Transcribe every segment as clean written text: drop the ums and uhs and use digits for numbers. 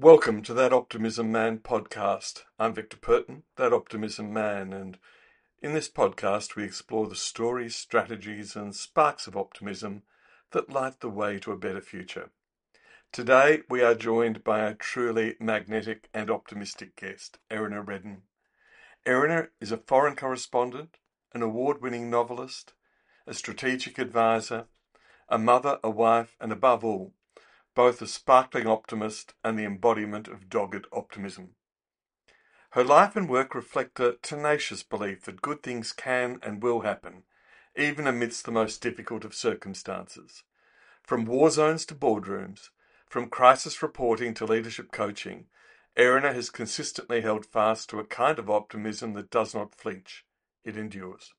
Welcome to That Optimism Man podcast. I'm Victor Purton, That Optimism Man, and in this podcast we explore the stories, strategies and sparks of optimism that light the way to a better future. Today we are joined by a truly magnetic and optimistic guest, Erina Redden. Erina is a foreign correspondent, an award-winning novelist, a strategic advisor, a mother, a wife, and above all, both a sparkling optimist and the embodiment of dogged optimism. Her life and work reflect a tenacious belief that good things can and will happen, even amidst the most difficult of circumstances. From war zones to boardrooms, from crisis reporting to leadership coaching, Erina has consistently held fast to a kind of optimism that does not flinch. It endures.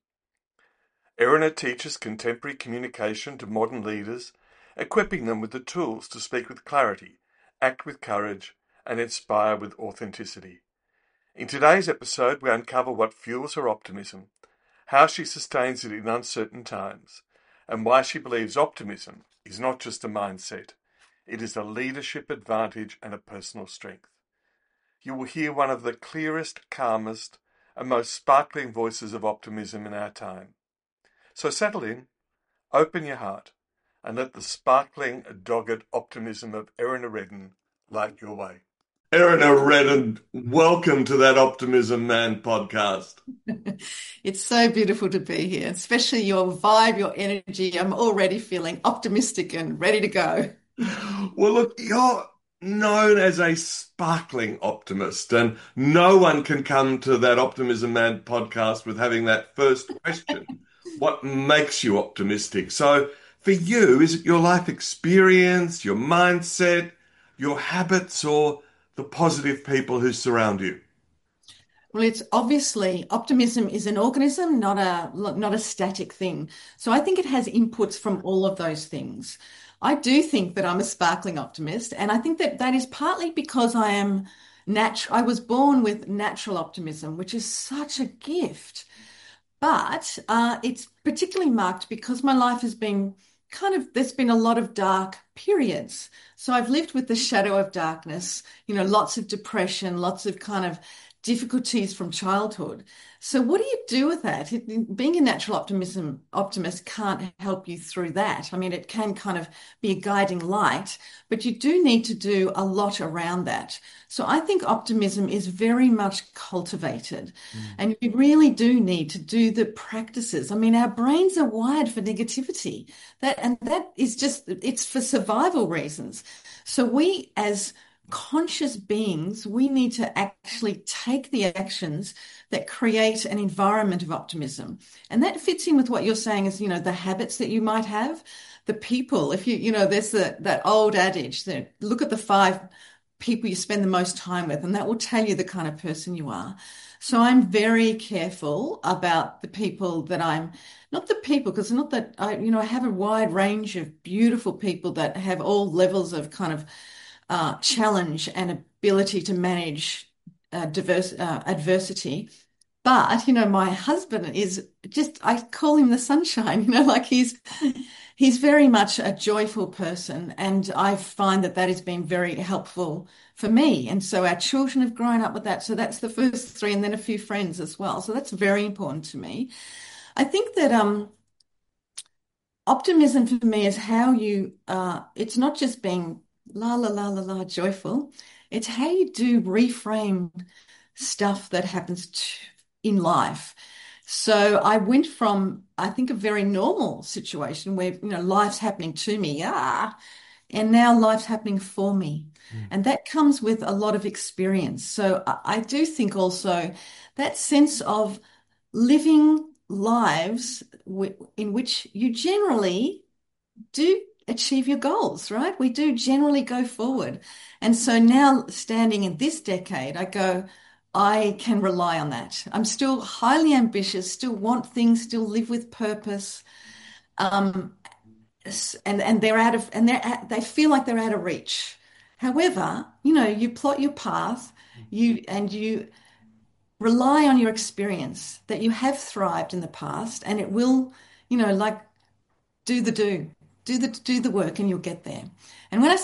Erina teaches contemporary communication to modern leaders, equipping them with the tools to speak with clarity, act with courage, and inspire with authenticity. In today's episode, we uncover what fuels her optimism, how she sustains it in uncertain times, and why she believes optimism is not just a mindset, it is a leadership advantage and a personal strength. You will hear one of the clearest, calmest, and most sparkling voices of optimism in our time. So settle in, open your heart, and let the sparkling, dogged optimism of Erina Redden light your way. Erina Redden, welcome to That Optimism Man podcast. It's so beautiful to be here, especially your vibe, your energy. I'm already feeling optimistic and ready to go. Well, look, you're known as a sparkling optimist, and no one can come to That Optimism Man podcast with having that first question. What makes you optimistic? So, for you, is it your life experience, your mindset, your habits, or the positive people who surround you? Well, it's obviously optimism is an organism, not a static thing. So I think it has inputs from all of those things. I do think that I'm a sparkling optimist, and I think that that is partly because I am natural. I was born with natural optimism, which is such a gift. But it's particularly marked because my life has been there's been a lot of dark periods. So I've lived with the shadow of darkness, lots of depression, lots of kind of difficulties from childhood. So what do you do with that? Being a natural optimist can't help you through that. I mean, it can kind of be a guiding light, but you do need to do a lot around that. So I think optimism is very much cultivated. And you really do need to do the practices. I mean, our brains are wired for negativity. That is just, it's for survival reasons. So we as conscious beings, we need to actually take the actions that create an environment of optimism. And that fits in with what you're saying is, the habits that you might have, the people, if there's that old adage that look at the 5 people you spend the most time with, and that will tell you the kind of person you are. So I'm very careful about the people that not the people, because not that I have a wide range of beautiful people that have all levels of kind of challenge and ability to manage adversity. But, my husband is just, I call him the sunshine, like he's very much a joyful person. And I find that that has been very helpful for me. And so our children have grown up with that. So that's the first 3, and then a few friends as well. So that's very important to me. I think that optimism for me is how it's not just being la la la la la joyful. It's how you do reframe stuff that happens in life. So I went from, I think, a very normal situation where, life's happening to me, and now life's happening for me. And that comes with a lot of experience. So I do think also that sense of living lives in which you generally do achieve your goals, right? We do generally go forward. And so now standing in this decade, I go, I can rely on that. I'm still highly ambitious, still want things, still live with purpose. Um, and they feel like they're out of reach. However, you plot your path, you rely on your experience that you have thrived in the past, and it will, like do the work and you'll get there. And when I say do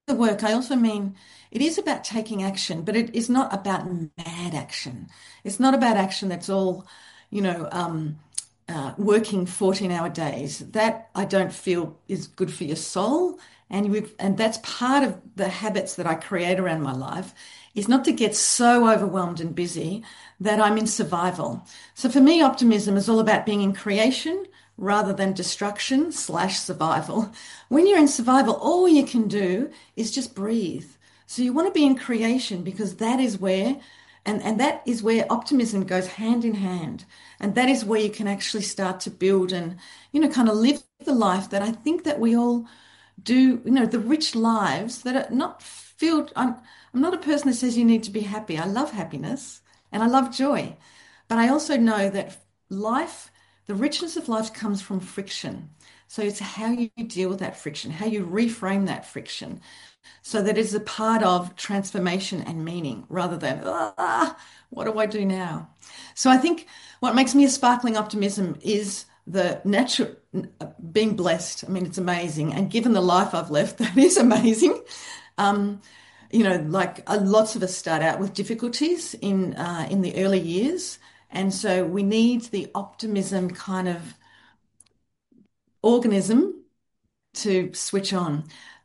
the work, I also mean it is about taking action, but it is not about mad action. It's not about action that's all, you know, working 14-hour days. That I don't feel is good for your soul. And that's part of the habits that I create around my life is not to get so overwhelmed and busy that I'm in survival. So for me, optimism is all about being in creation rather than destruction slash survival. When you're in survival, all you can do is just breathe. So you want to be in creation because that is where, and that is where optimism goes hand in hand. And that is where you can actually start to build and, kind of live the life that I think that we all do, the rich lives that are not filled. I'm not a person that says you need to be happy. I love happiness and I love joy. But I also know that life, the richness of life comes from friction. So it's how you deal with that friction, how you reframe that friction so that it's a part of transformation and meaning rather than, what do I do now? So I think what makes me a sparkling optimism is the natural being blessed. I mean, it's amazing. And given the life I've left, that is amazing. Um, lots of us start out with difficulties in the early years. And so we need the optimism kind of organism to switch on.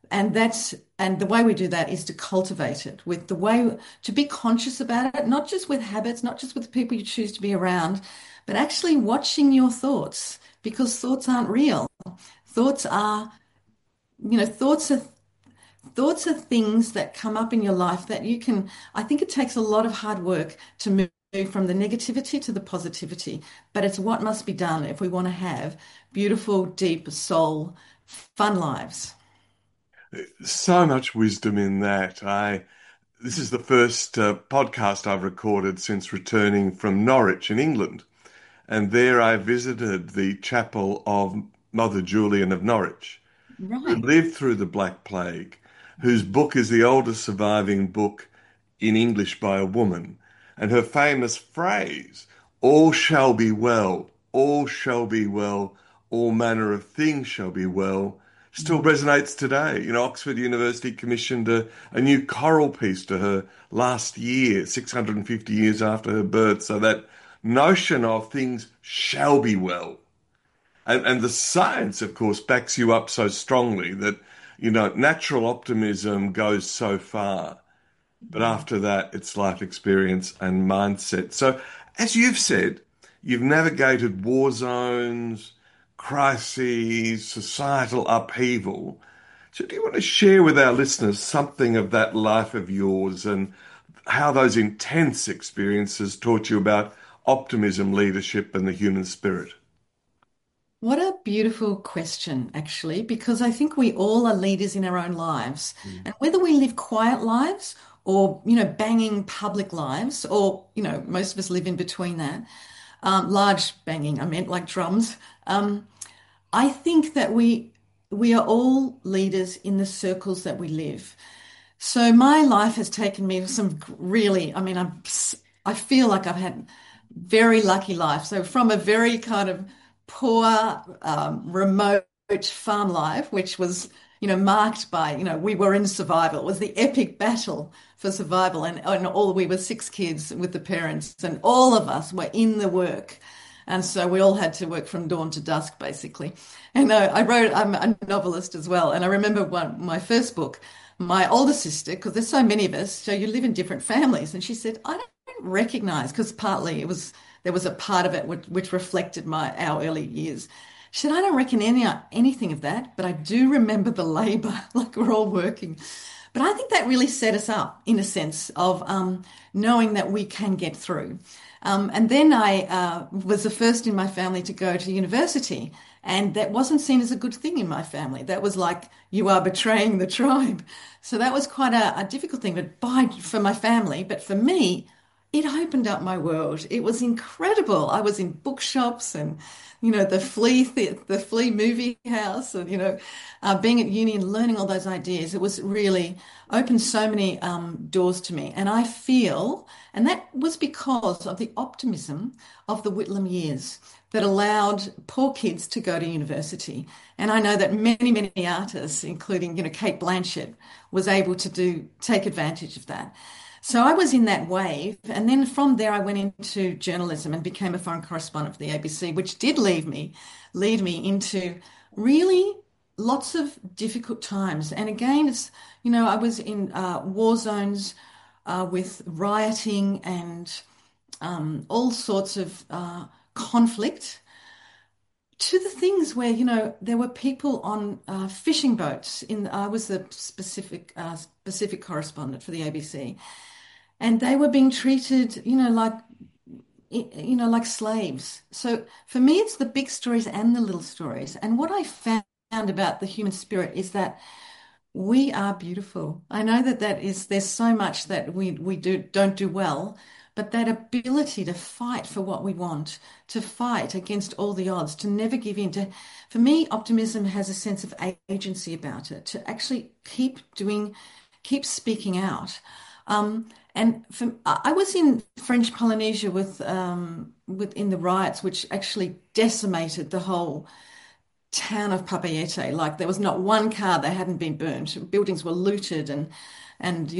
And the way we do that is to cultivate it with the way to be conscious about it, not just with habits, not just with the people you choose to be around, but actually watching your thoughts because thoughts aren't real. Thoughts are, you know, thoughts are things that come up in your life that you can, I think it takes a lot of hard work to move from the negativity to the positivity, but it's what must be done if we want to have beautiful, deep soul, fun lives. So much wisdom in that. This is the first podcast I've recorded since returning from Norwich in England. And there I visited the chapel of Mother Julian of Norwich, who Right. lived through the Black Plague, whose book is the oldest surviving book in English by a woman. And her famous phrase, all shall be well, all shall be well, all manner of things shall be well, still resonates today. Oxford University commissioned a new choral piece to her last year, 650 years after her birth. So that notion of things shall be well. And the science, of course, backs you up so strongly that, natural optimism goes so far. But after that, it's life experience and mindset. So, as you've said, you've navigated war zones, crises, societal upheaval. So, do you want to share with our listeners something of that life of yours and how those intense experiences taught you about optimism, leadership, and the human spirit? What a beautiful question, actually, because I think we all are leaders in our own lives. Mm. And whether we live quiet lives or, banging public lives, or, most of us live in between that, large banging, I meant like drums. I think that we are all leaders in the circles that we live. So my life has taken me to some really, I mean, I feel like I've had very lucky life. So from a very kind of poor, remote farm life, which was, marked by, we were in survival. It was the epic battle for survival. And we were six kids with the parents and all of us were in the work. And so we all had to work from dawn to dusk, basically. And I'm a novelist as well. And I remember my first book, my older sister, because there's so many of us, so you live in different families. And she said, I don't recognize, because partly there was a part of it which reflected our early years. She said, I don't reckon anything of that, but I do remember the labor, like we're all working. But I think that really set us up in a sense of knowing that we can get through. And then I was the first in my family to go to university, and that wasn't seen as a good thing in my family. That was like, you are betraying the tribe. So that was quite a difficult thing, for my family. But for me, it opened up my world. It was incredible. I was in bookshops and, the Flea movie house, and being at uni and learning all those ideas. It was really opened so many doors to me, and I feel, and that was because of the optimism of the Whitlam years that allowed poor kids to go to university. And I know that many, many artists, including, Kate Blanchett, was able to take advantage of that. So I was in that wave. And then from there, I went into journalism and became a foreign correspondent for the ABC, which did lead me into really lots of difficult times. And again, I was in war zones with rioting and all sorts of conflict, to the things where, there were people on fishing boats. I was the Pacific correspondent for the ABC, and they were being treated, like slaves. So for me, it's the big stories and the little stories. And what I found about the human spirit is that we are beautiful. I know there's so much that we don't do well, but that ability to fight for what we want, to fight against all the odds, to never give in. For me, optimism has a sense of agency about it, to actually keep speaking out. I was in French Polynesia within the riots, which actually decimated the whole town of Papeete. Like there was not one car that hadn't been burnt. Buildings were looted, and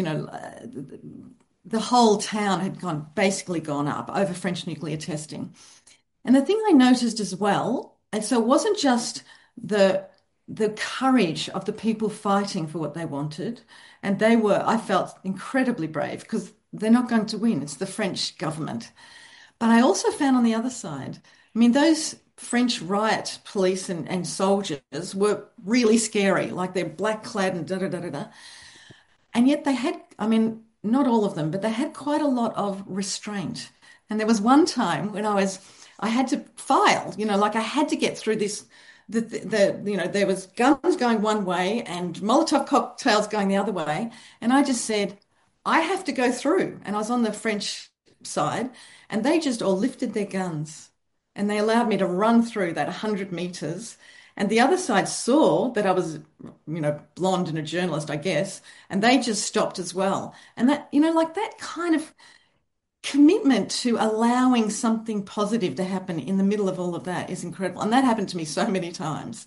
the whole town had basically gone up over French nuclear testing. And the thing I noticed as well, and so it wasn't just the courage of the people fighting for what they wanted, and I felt incredibly brave because they're not going to win. It's the French government. But I also found on the other side, I mean, those French riot police and soldiers were really scary, like they're black clad and da da da da da. And yet they had, I mean, not all of them, but they had quite a lot of restraint. And there was one time when I had to file, like I had to get through this, there was guns going one way and Molotov cocktails going the other way. And I just said, I have to go through. And I was on the French side, and they just all lifted their guns and they allowed me to run through that 100 meters. And the other side saw that I was, blonde and a journalist, I guess, and they just stopped as well. And that, like that kind of commitment to allowing something positive to happen in the middle of all of that is incredible. And that happened to me so many times.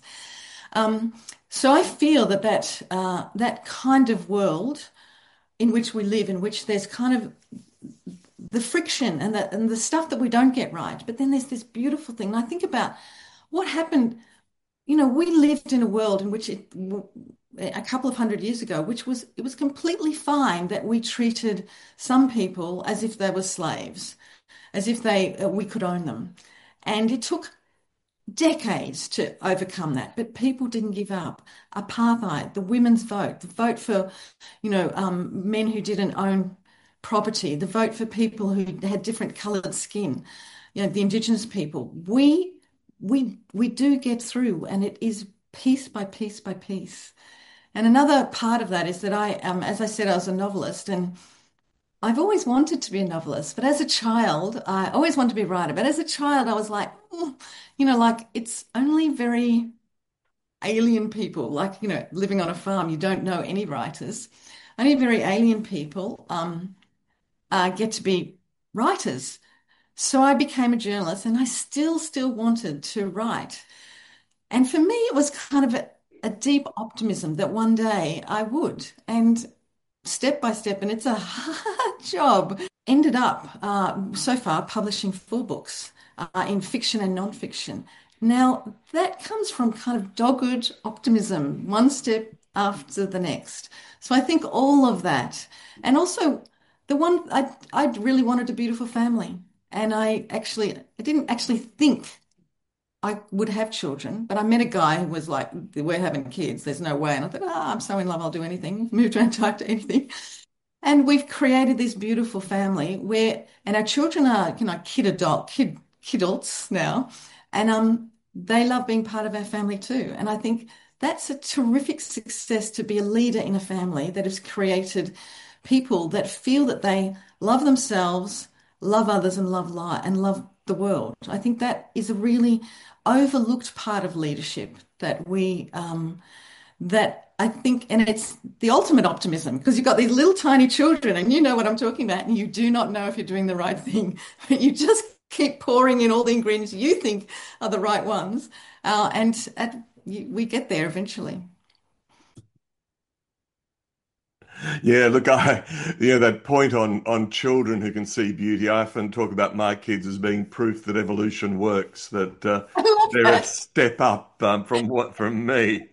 So I feel that kind of world in which we live, in which there's kind of the friction and the stuff that we don't get right, but then there's this beautiful thing. And I think about what happened. We lived in a world in which a couple of hundred years ago, it was completely fine that we treated some people as if they were slaves, as if we could own them. And it took decades to overcome that, but people didn't give up. Apartheid, the women's vote, the vote for, men who didn't own property, the vote for people who had different coloured skin, the Indigenous people. We do get through, and it is piece by piece by piece. And another part of that is that as I said, I was a novelist, and I've always wanted to be a novelist. But as a child, I always wanted to be a writer. But as a child, I was like, like it's only very alien people, like, living on a farm, you don't know any writers. Only very alien people get to be writers. So I became a journalist, and I still wanted to write. And for me, it was kind of a deep optimism that one day I would. And step by step, and it's a hard job, ended up so far publishing 4 books in fiction and non-fiction. Now, that comes from kind of dogged optimism, one step after the next. So I think all of that, and also I really wanted a beautiful family. And I didn't actually think I would have children, but I met a guy who was like, we're having kids, there's no way. And I thought, I'm so in love, I'll do anything, move to Antarctica, anything. And we've created this beautiful family and our children are, kidults now. And they love being part of our family too. And I think that's a terrific success, to be a leader in a family that has created people that feel that they love themselves, love others and love life and love the world. I think that is a really overlooked part of leadership that that I think, and it's the ultimate optimism because you've got these little tiny children, and you know what I'm talking about, and you do not know if you're doing the right thing, but you just keep pouring in all the ingredients you think are the right ones, we get there eventually. Yeah, look, that point on children who can see beauty. I often talk about my kids as being proof that evolution works, that I love they're a that. step up from me.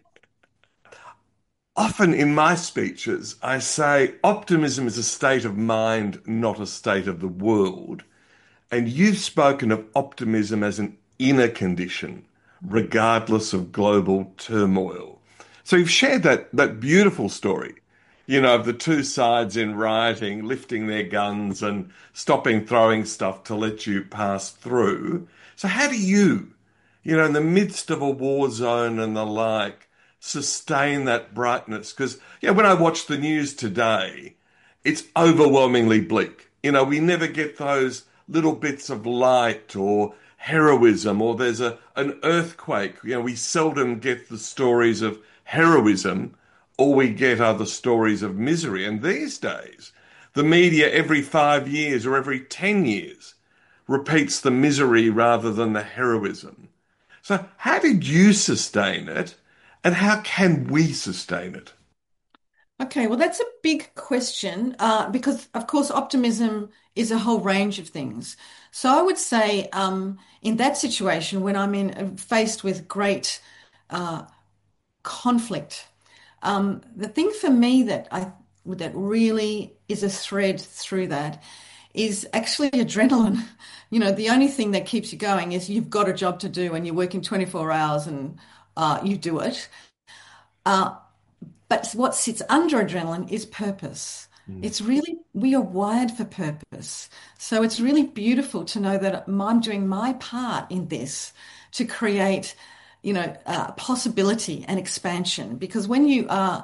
Often in my speeches, I say optimism is a state of mind, not a state of the world. And you've spoken of optimism as an inner condition, regardless of global turmoil. So you've shared that beautiful story, of the two sides in rioting, lifting their guns and stopping throwing stuff to let you pass through. So how do you, in the midst of a war zone and the like, sustain that brightness? Because, when I watch the news today, it's overwhelmingly bleak. We never get those little bits of light or heroism, or there's an earthquake. We seldom get the stories of heroism. All we get are the stories of misery. And these days, the media every 5 years or every 10 years repeats the misery rather than the heroism. So, how did you sustain it? And how can we sustain it? Okay, well, that's a big question because, of course, optimism is a whole range of things. So I would say, in that situation, when I'm faced with great uh, conflict, the thing for me that really is a thread through that is actually adrenaline. The only thing that keeps you going is you've got a job to do and you're working 24 hours and you do it. Uh, but what sits under adrenaline is purpose. Mm. It's really, we are wired for purpose. So it's really beautiful to know that I'm doing my part in this to create, possibility and expansion. Because when you are,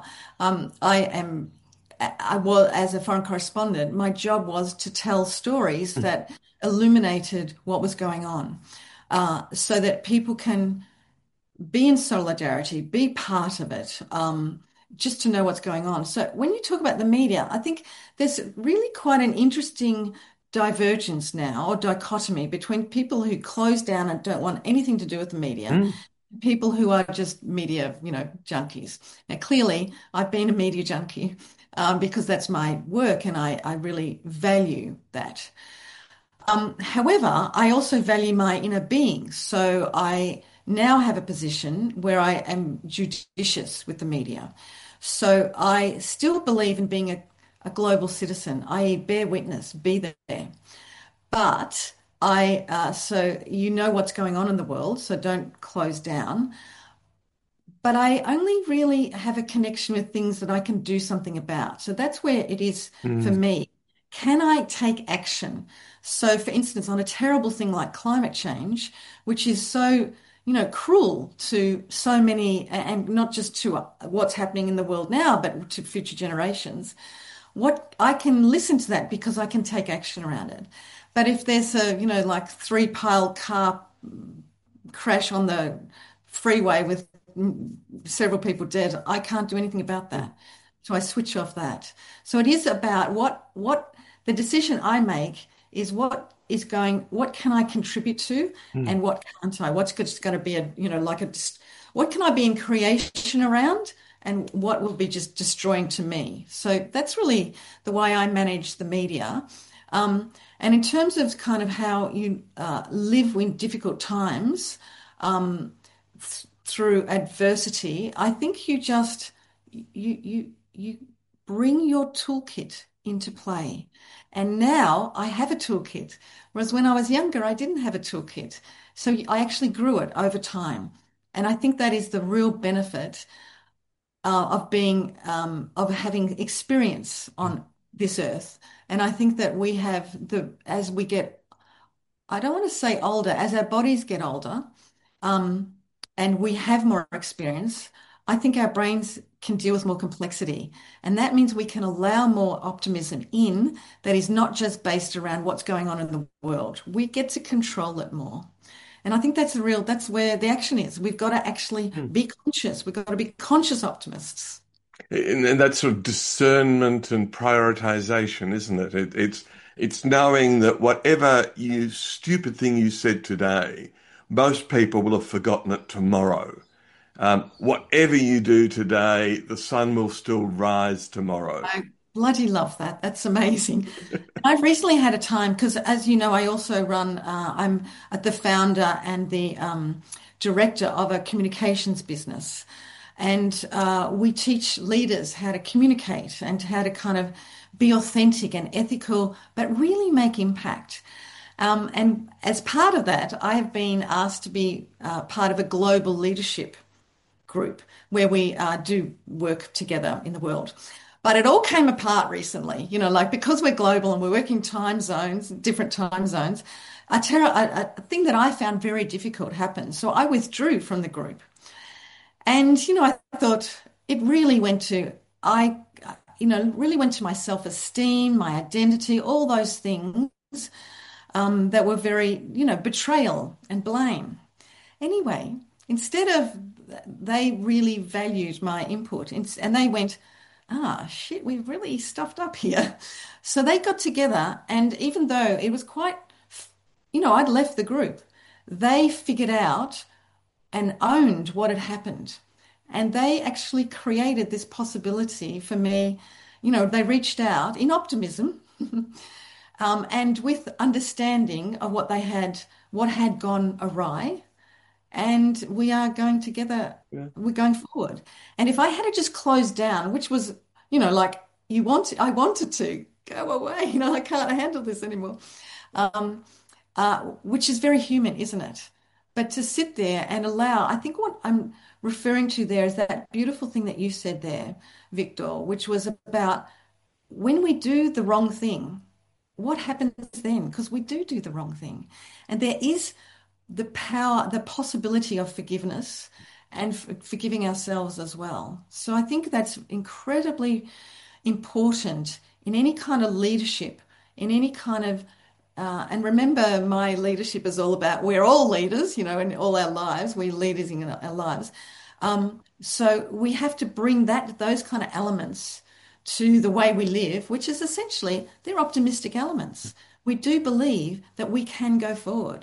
I was, as a foreign correspondent, my job was to tell stories that illuminated what was going on, so that people can be in solidarity, be part of it, just to know what's going on. So when you talk about the media, I think there's really quite an interesting divergence now or dichotomy between people who close down and don't want anything to do with the media, Mm. people who are just media, junkies. Now, clearly, I've been a media junkie because that's my work and I really value that. However, I also value my inner being. So I now have a position where I am judicious with the media. So I still believe in being a global citizen, i.e., bear witness, be there. But so you know what's going on in the world, so don't close down. But I only really have a connection with things that I can do something about. So that's where it is for Mm. me. Can I take action? So, for instance, on a terrible thing like climate change, which is so, cruel to so many, and not just to what's happening in the world now, but to future generations, what I can listen to that because I can take action around it. But if there's a, like three-pile car crash on the freeway with several people dead, I can't do anything about that. So I switch off that. So it is about what the decision I make is what can I contribute to Mm. and what can't I? What's just going to be what can I be in creation around and what will be just destroying to me? So that's really the way I manage the media. And in terms of kind of how you live in difficult times, through adversity, I think you bring your toolkit into play. And now I have a toolkit, whereas when I was younger, I didn't have a toolkit. So I actually grew it over time. And I think that is the real benefit of having experience on this earth. And I think that we have as we get, I don't want to say older, as our bodies get older, um, and we have more experience, I think our brains can deal with more complexity. And that means we can allow more optimism in that is not just based around what's going on in the world. We get to control it more. And I think that's where the action is. We've got to actually be conscious. We've got to be conscious optimists. And that's sort of discernment and prioritization, isn't it? It's knowing that whatever stupid thing you said today, most people will have forgotten it tomorrow. Whatever you do today, the sun will still rise tomorrow. I bloody love that. That's amazing. I've recently had a time because, as you know, I also I'm the founder and the director of a communications business. And we teach leaders how to communicate and how to kind of be authentic and ethical, but really make impact. And as part of that, I have been asked to be part of a global leadership group where we do work together in the world. But it all came apart recently, like because we're global and we're working different time zones, a thing that I found very difficult happened. So I withdrew from the group. And, I thought it really really went to my self-esteem, my identity, all those things that were very, betrayal and blame. Anyway, instead of, they really valued my input and they went, shit, we've really stuffed up here. So they got together and even though it was quite, I'd left the group, they figured out and owned what had happened. And they actually created this possibility for me. They reached out in optimism and with understanding of what had gone awry. And we are going together, we're going forward. And if I had to just close down, which was, I wanted to go away, I can't handle this anymore, which is very human, isn't it? But to sit there and allow, I think what I'm referring to there is that beautiful thing that you said there, Victor, which was about when we do the wrong thing, what happens then? Because we do the wrong thing. And there is the power, the possibility of forgiveness and forgiving ourselves as well. So I think that's incredibly important in any kind of leadership, in any kind of and remember, my leadership is all about, we're all leaders, in all our lives. We're leaders in our lives. So we have to bring those kind of elements to the way we live, which is essentially, they're optimistic elements. We do believe that we can go forward.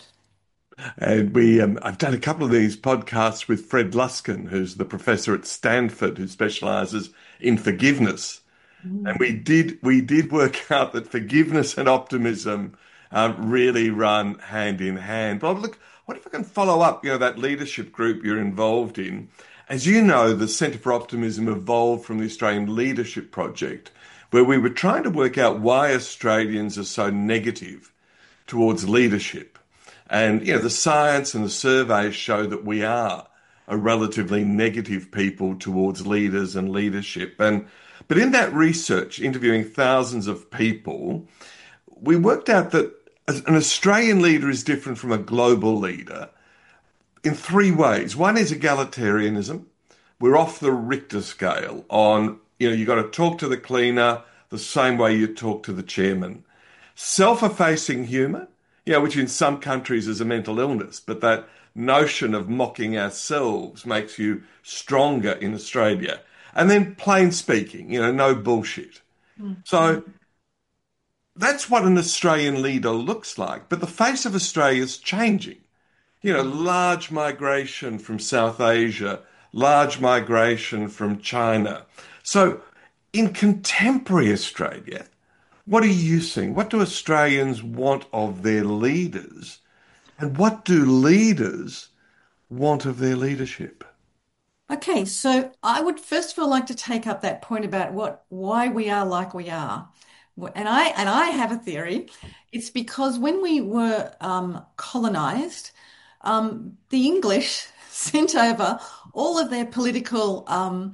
And I've done a couple of these podcasts with Fred Luskin, who's the professor at Stanford who specializes in forgiveness. And we did work out that forgiveness and optimism really run hand in hand. But look, what if I can follow up, that leadership group you're involved in? As you know, the Centre for Optimism evolved from the Australian Leadership Project, where we were trying to work out why Australians are so negative towards leadership. And, the science and the surveys show that we are a relatively negative people towards leaders and leadership. But in that research, interviewing thousands of people, we worked out that an Australian leader is different from a global leader in three ways. One is egalitarianism. We're off the Richter scale on, you've got to talk to the cleaner the same way you talk to the chairman. Self-effacing humour, which in some countries is a mental illness, but that notion of mocking ourselves makes you stronger in Australia. And then plain speaking, no bullshit. So that's what an Australian leader looks like. But the face of Australia is changing. Large migration from South Asia, large migration from China. So in contemporary Australia, what are you seeing? What do Australians want of their leaders? And what do leaders want of their leadership? Okay, so I would first of all like to take up that point about why we are like we are. And I have a theory. It's because when we were colonized, the English sent over all of their political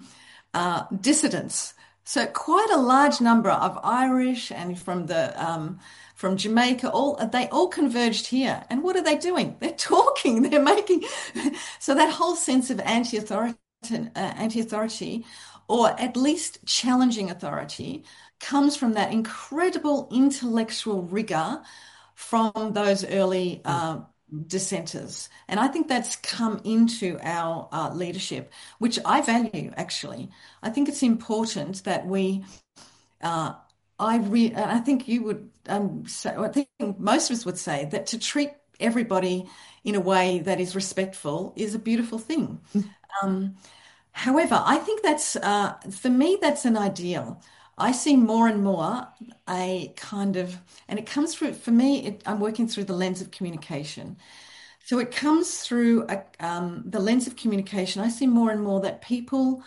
dissidents. So quite a large number of Irish and from Jamaica, they all converged here. And what are they doing? They're talking. They're making so that whole sense of anti-authority or at least challenging authority, comes from that incredible intellectual rigor from those early dissenters. And I think that's come into our leadership, which I value actually. I think it's important that we uh, I think you would say, I think most of us would say that to treat everybody in a way that is respectful is a beautiful thing. Um, However, I think that's for me that's an ideal. I see more and more a kind of, and it comes through for me. I'm working through the lens of communication. So it comes through the lens of communication. I see more and more that people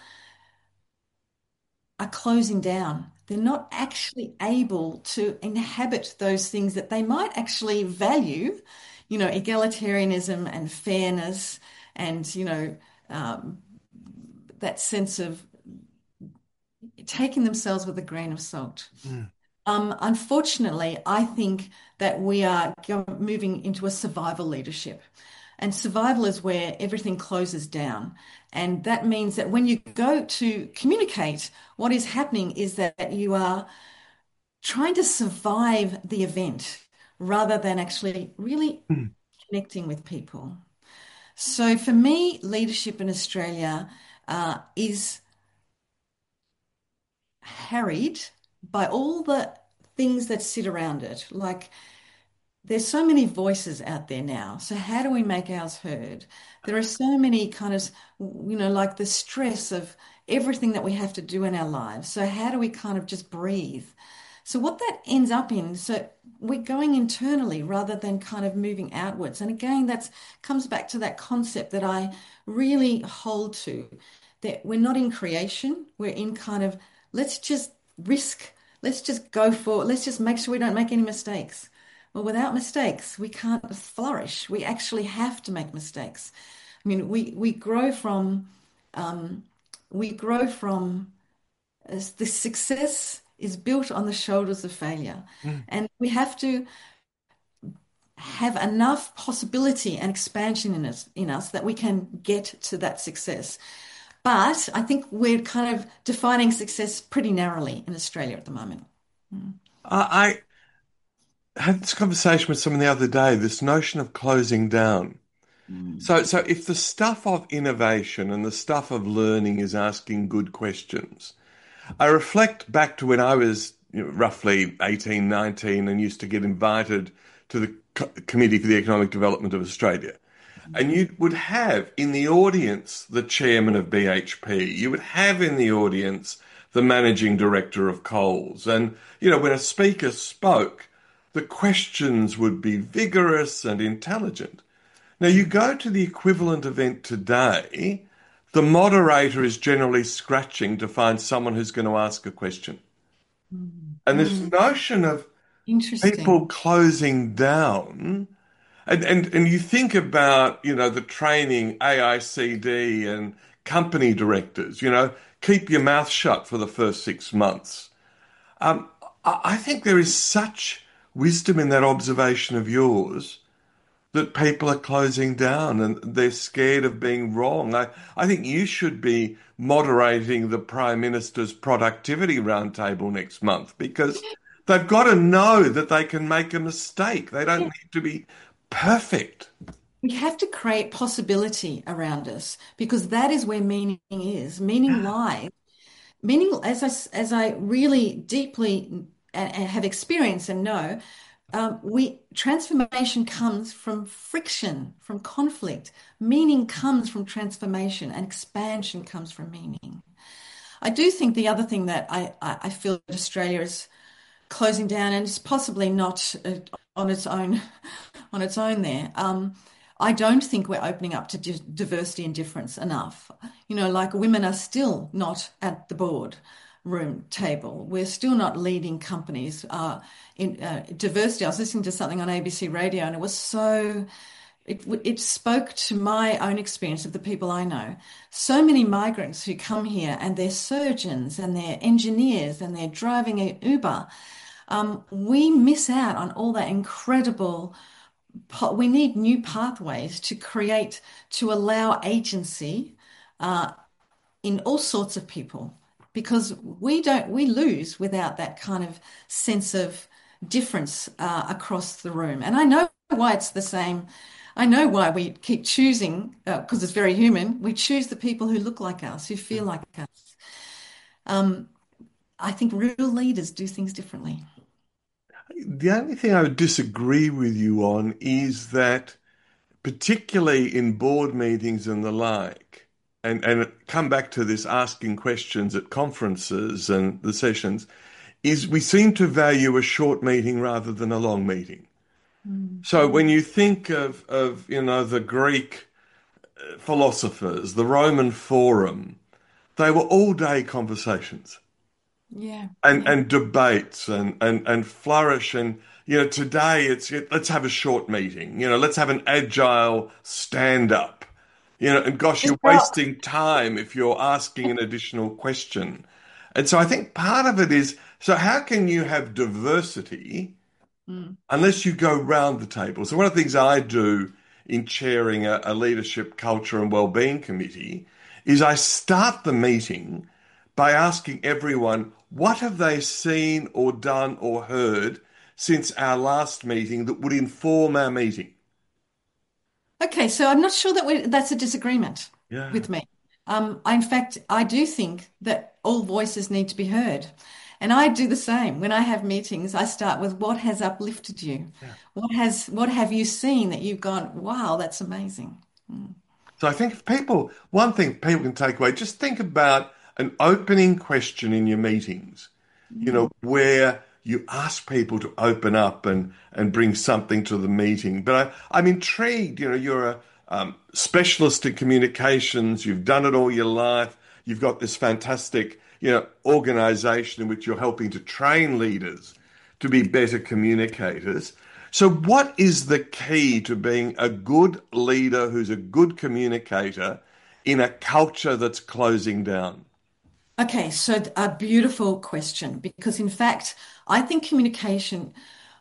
are closing down. They're not actually able to inhabit those things that they might actually value, egalitarianism and fairness and, um, that sense of taking themselves with a grain of salt. Mm. Unfortunately, I think that we are moving into a survival leadership. And survival is where everything closes down. And that means that when you go to communicate, what is happening is that you are trying to survive the event rather than actually really Mm. connecting with people. So for me, leadership in Australia is harried by all the things that sit around it. Like there's so many voices out there now. So how do we make ours heard? There are so many kind of, like the stress of everything that we have to do in our lives. So how do we kind of just breathe? So what that ends up in, so we're going internally rather than kind of moving outwards. And again, that comes back to that concept that I really hold to, that we're not in creation, we're in kind of, let's just risk, let's just go for, let's just make sure we don't make any mistakes. Well, without mistakes, we can't flourish. We actually have to make mistakes. I mean, we grow from um, we grow from the success is built on the shoulders of failure, Mm. and we have to have enough possibility and expansion in us that we can get to that success. But I think we're kind of defining success pretty narrowly in Australia at the moment. Mm. I had this conversation with someone the other day, this notion of closing down. Mm. So if the stuff of innovation and the stuff of learning is asking good questions, I reflect back to when I was roughly 18, 19 and used to get invited to the Committee for the Economic Development of Australia. And you would have in the audience the chairman of BHP. You would have in the audience the managing director of Coles. And, when a speaker spoke, the questions would be vigorous and intelligent. Now, you go to the equivalent event today, the moderator is generally scratching to find someone who's going to ask a question. Mm. And this Mm. notion of Interesting. people closing down, and you think about, the training AICD and company directors, keep your mouth shut for the first 6 months. I think there is such wisdom in that observation of yours that people are closing down and they're scared of being wrong. I think you should be moderating the Prime Minister's productivity roundtable next month because they've got to know that they can make a mistake. They don't Yeah. need to be perfect. We have to create possibility around us because that is where meaning is. Meaning lies. Meaning, as I really deeply have experienced and know, we transformation comes from friction, from conflict. Meaning comes from transformation, and expansion comes from meaning. I do think the other thing that I feel that Australia is closing down, and it's possibly not on its own on its own there. I don't think we're opening up to diversity and difference enough. Like women are still not at the board room table. We're still not leading companies in diversity. I was listening to something on ABC Radio, and it was so. It spoke to my own experience of the people I know. So many migrants who come here and they're surgeons and they're engineers and they're driving a Uber. We miss out on all that incredible. We need new pathways to create, to allow agency in all sorts of people. because we lose without that kind of sense of difference across the room. And I know why it's the same. I know why we keep choosing, because it's very human. We choose the people who look like us, who feel like us. Um, I think real leaders do things differently. The only thing I would disagree with you on is that, particularly in board meetings and the like, and come back to this asking questions at conferences and the sessions, is we seem to value a short meeting rather than a long meeting. Mm. So when you think of the Greek philosophers, the Roman Forum, they were all day conversations Yeah, and yeah. and debates and flourish. And today let's have a short meeting. Let's have an agile stand up. And gosh, you're Well, wasting time if you're asking an additional question. And so I think part of it is, so how can you have diversity mm. unless you go round the table? So one of the things I do in chairing a leadership culture and wellbeing committee is I start the meeting by asking everyone, what have they seen or done or heard since our last meeting that would inform our meeting? Okay, so I'm not sure that that's a disagreement Yeah. with me. In fact, I do think that all voices need to be heard. And I do the same. When I have meetings, I start with what has uplifted you? Yeah. What have you seen that you've gone, wow, that's amazing. Mm. So I think if one thing people can take away, just think about an opening question in your meetings, Mm. where you ask people to open up and bring something to the meeting. But I'm intrigued, you're a specialist in communications, you've done it all your life, you've got this fantastic, organization in which you're helping to train leaders to be better communicators. So, what is the key to being a good leader who's a good communicator in a culture that's closing down? Okay, so a beautiful question because in fact, I think communication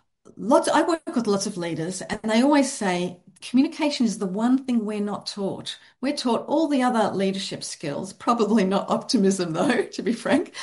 I work with lots of leaders, and they always say communication is the one thing we're not taught. We're taught all the other leadership skills, probably not optimism, though, to be frank.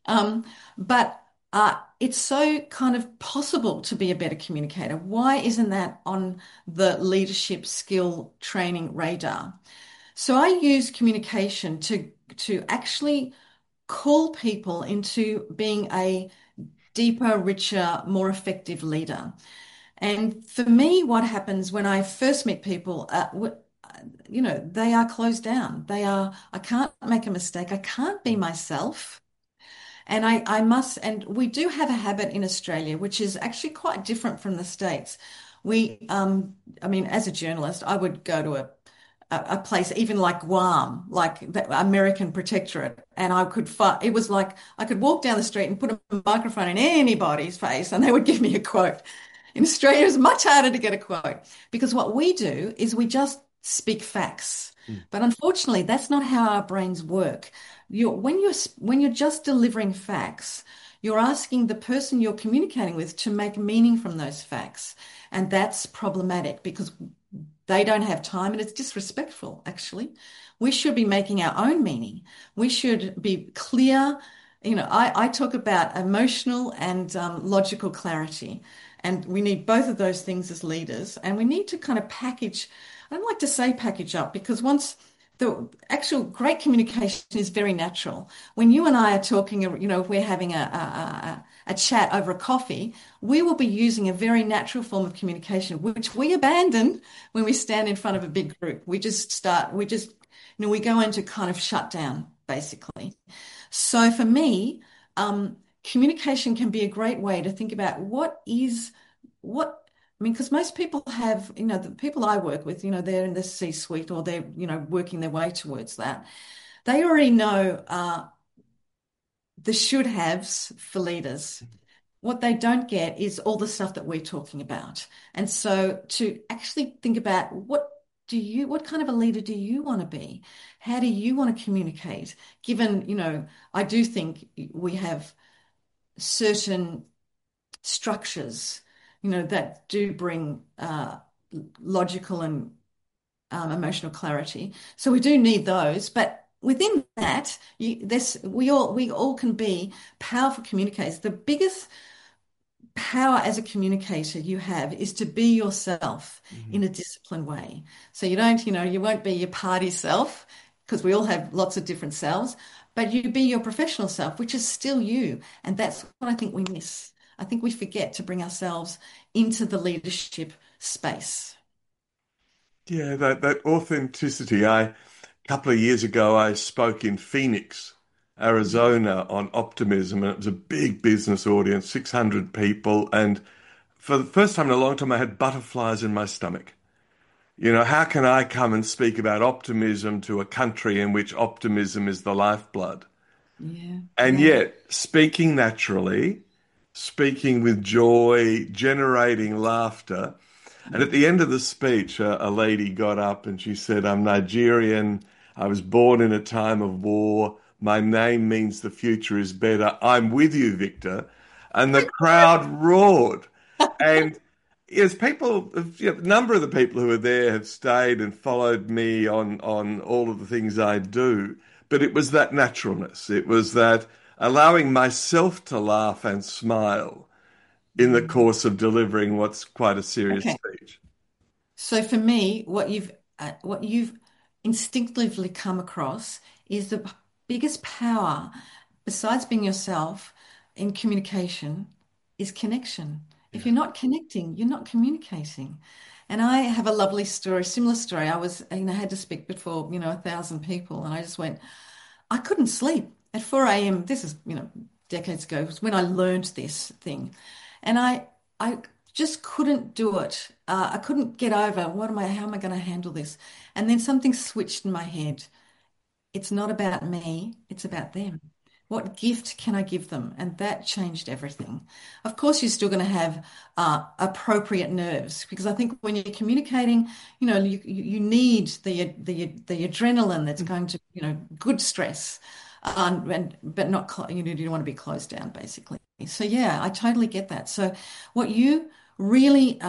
But it's so kind of possible to be a better communicator. Why isn't that on the leadership skill training radar? So I use communication to actually call people into being a deeper, richer, more effective leader. And for me, what happens when I first meet people, they are closed down. I can't make a mistake. I can't be myself. And I must, and we do have a habit in Australia, which is actually quite different from the States. I mean, as a journalist, I would go to a place even like Guam, like the American protectorate, and it was like I could walk down the street and put a microphone in anybody's face and they would give me a quote. In Australia, it's much harder to get a quote because what we do is we just speak facts. Mm. But unfortunately, that's not how our brains work. When you're just delivering facts, you're asking the person you're communicating with to make meaning from those facts. And that's problematic because they don't have time and it's disrespectful, actually. We should be making our own meaning. We should be clear. I talk about emotional and logical clarity, and we need both of those things as leaders. And we need to kind of I don't like to say package up because once the actual great communication is very natural. When you and I are talking, if we're having a chat over a coffee, we will be using a very natural form of communication, which we abandon when we stand in front of a big group. We go into kind of shutdown, basically. So for me, communication can be a great way to think about what, I mean, because most people have, the people I work with, they're in the C-suite or they're, working their way towards that. They already know the should haves for leaders. What they don't get is all the stuff that we're talking about. And so to actually think about what kind of a leader do you want to be? How do you want to communicate? Given, I do think we have certain structures, that do bring logical and emotional clarity. So we do need those, but within that, we all can be powerful communicators. The biggest power as a communicator you have is to be yourself Mhm. in a disciplined way. So you don't, you won't be your party self because we all have lots of different selves, but you be your professional self, which is still you. And that's what I think we miss. I think we forget to bring ourselves into the leadership space. Yeah, that authenticity. A couple of years ago, I spoke in Phoenix, Arizona, on optimism, and it was a big business audience, 600 people, and for the first time in a long time, I had butterflies in my stomach. How can I come and speak about optimism to a country in which optimism is the lifeblood? Yeah, And yeah. yet, speaking naturally, speaking with joy, generating laughter. And at the end of the speech, a lady got up and she said, I'm Nigerian. I was born in a time of war. My name means the future is better. I'm with you, Victor. And the crowd roared. And yes, people, a number of the people who were there have stayed and followed me on all of the things I do. But it was that naturalness. It was that allowing myself to laugh and smile in the Mm. course of delivering what's quite a serious Okay. speech. So for me, what you've instinctively come across is the biggest power, besides being yourself in communication, is connection. If Yeah. you're not connecting, you're not communicating. And I have a lovely story, similar story. I was, had to speak before, 1,000 people, and I just went, I couldn't sleep at 4 a.m. This is, decades ago, was when I learned this thing. And I just couldn't do it. I couldn't get over how am I going to handle this? And then something switched in my head. It's not about me, it's about them. What gift can I give them? And that changed everything. Of course, you're still going to have appropriate nerves because I think when you're communicating, you need the adrenaline that's going to, good stress, but not, you don't want to be closed down basically. So yeah, I totally get that. So what you really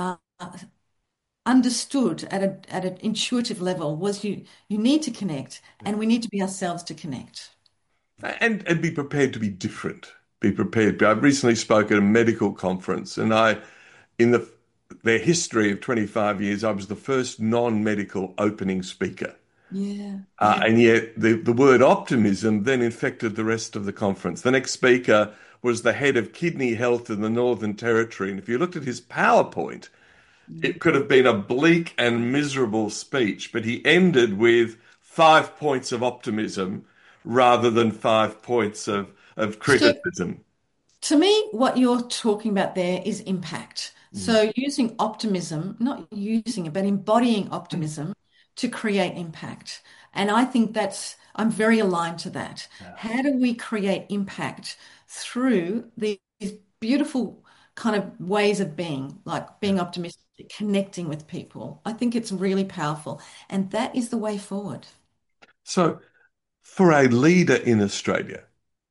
understood at an intuitive level was you need to connect and we need to be ourselves to connect. And be prepared to be different. Be prepared. I've recently spoke at a medical conference, and in their history of 25 years, I was the first non-medical opening speaker. Yeah, yeah. And yet the word optimism then infected the rest of the conference. The next speaker was the head of kidney health in the Northern Territory. And if you looked at his PowerPoint, Mm. it could have been a bleak and miserable speech, but he ended with 5 points of optimism rather than 5 points of So criticism. to me, what you're talking about there is impact. Mm. So using optimism, not using it, but embodying optimism to create impact. And I think I'm very aligned to that. Yeah. How do we create impact through these beautiful kind of ways of being, like being optimistic, connecting with people? I think it's really powerful. And that is the way forward. So, for a leader in Australia,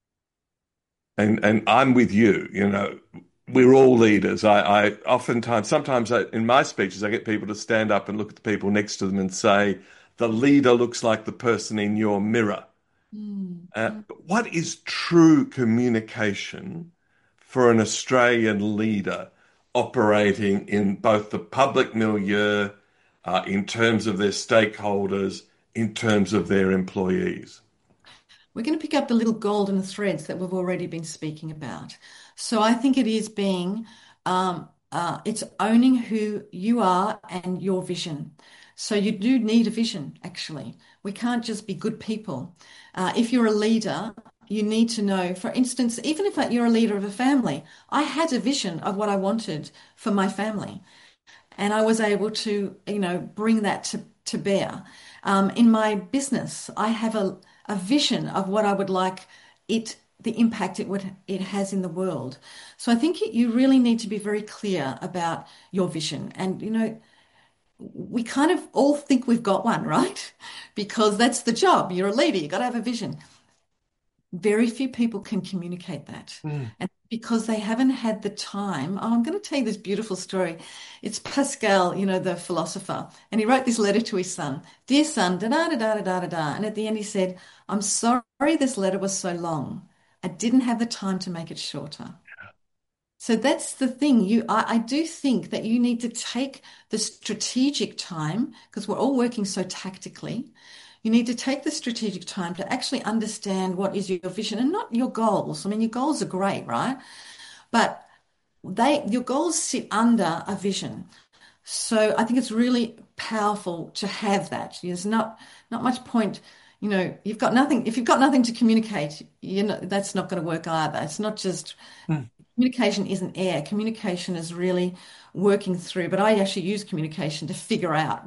and I'm with you, we're all leaders. I oftentimes, sometimes in my speeches, I get people to stand up and look at the people next to them and say, the leader looks like the person in your mirror. Mm, mm. But what is true communication for an Australian leader operating in both the public milieu, in terms of their stakeholders, in terms of their employees? We're going to pick up the little golden threads that we've already been speaking about. So I think it is it's owning who you are and your vision. So you do need a vision, actually. We can't just be good people. If you're a leader, you need to know, for instance, even if you're a leader of a family, I had a vision of what I wanted for my family. And I was able to, bring that to bear. In my business, I have a vision of what I would like the impact it has in the world. So I think you really need to be very clear about your vision. And, we kind of all think we've got one, right? Because that's the job. You're a leader, you've got to have a vision. Very few people can communicate that. Mm. And because they haven't had the time. Oh, I'm going to tell you this beautiful story. It's Pascal, the philosopher, and he wrote this letter to his son. Dear son, da da da da da da da. And at the end he said, I'm sorry this letter was so long. I didn't have the time to make it shorter. So that's the thing. I do think that you need to take the strategic time because we're all working so tactically. You need to take the strategic time to actually understand what is your vision and not your goals. I mean, your goals are great, right? But your goals sit under a vision. So I think it's really powerful to have that. There's not much point, you've got nothing. If you've got nothing to communicate, that's not going to work either. It's not just Mm. communication isn't air. Communication is really working through. But I actually use communication to figure out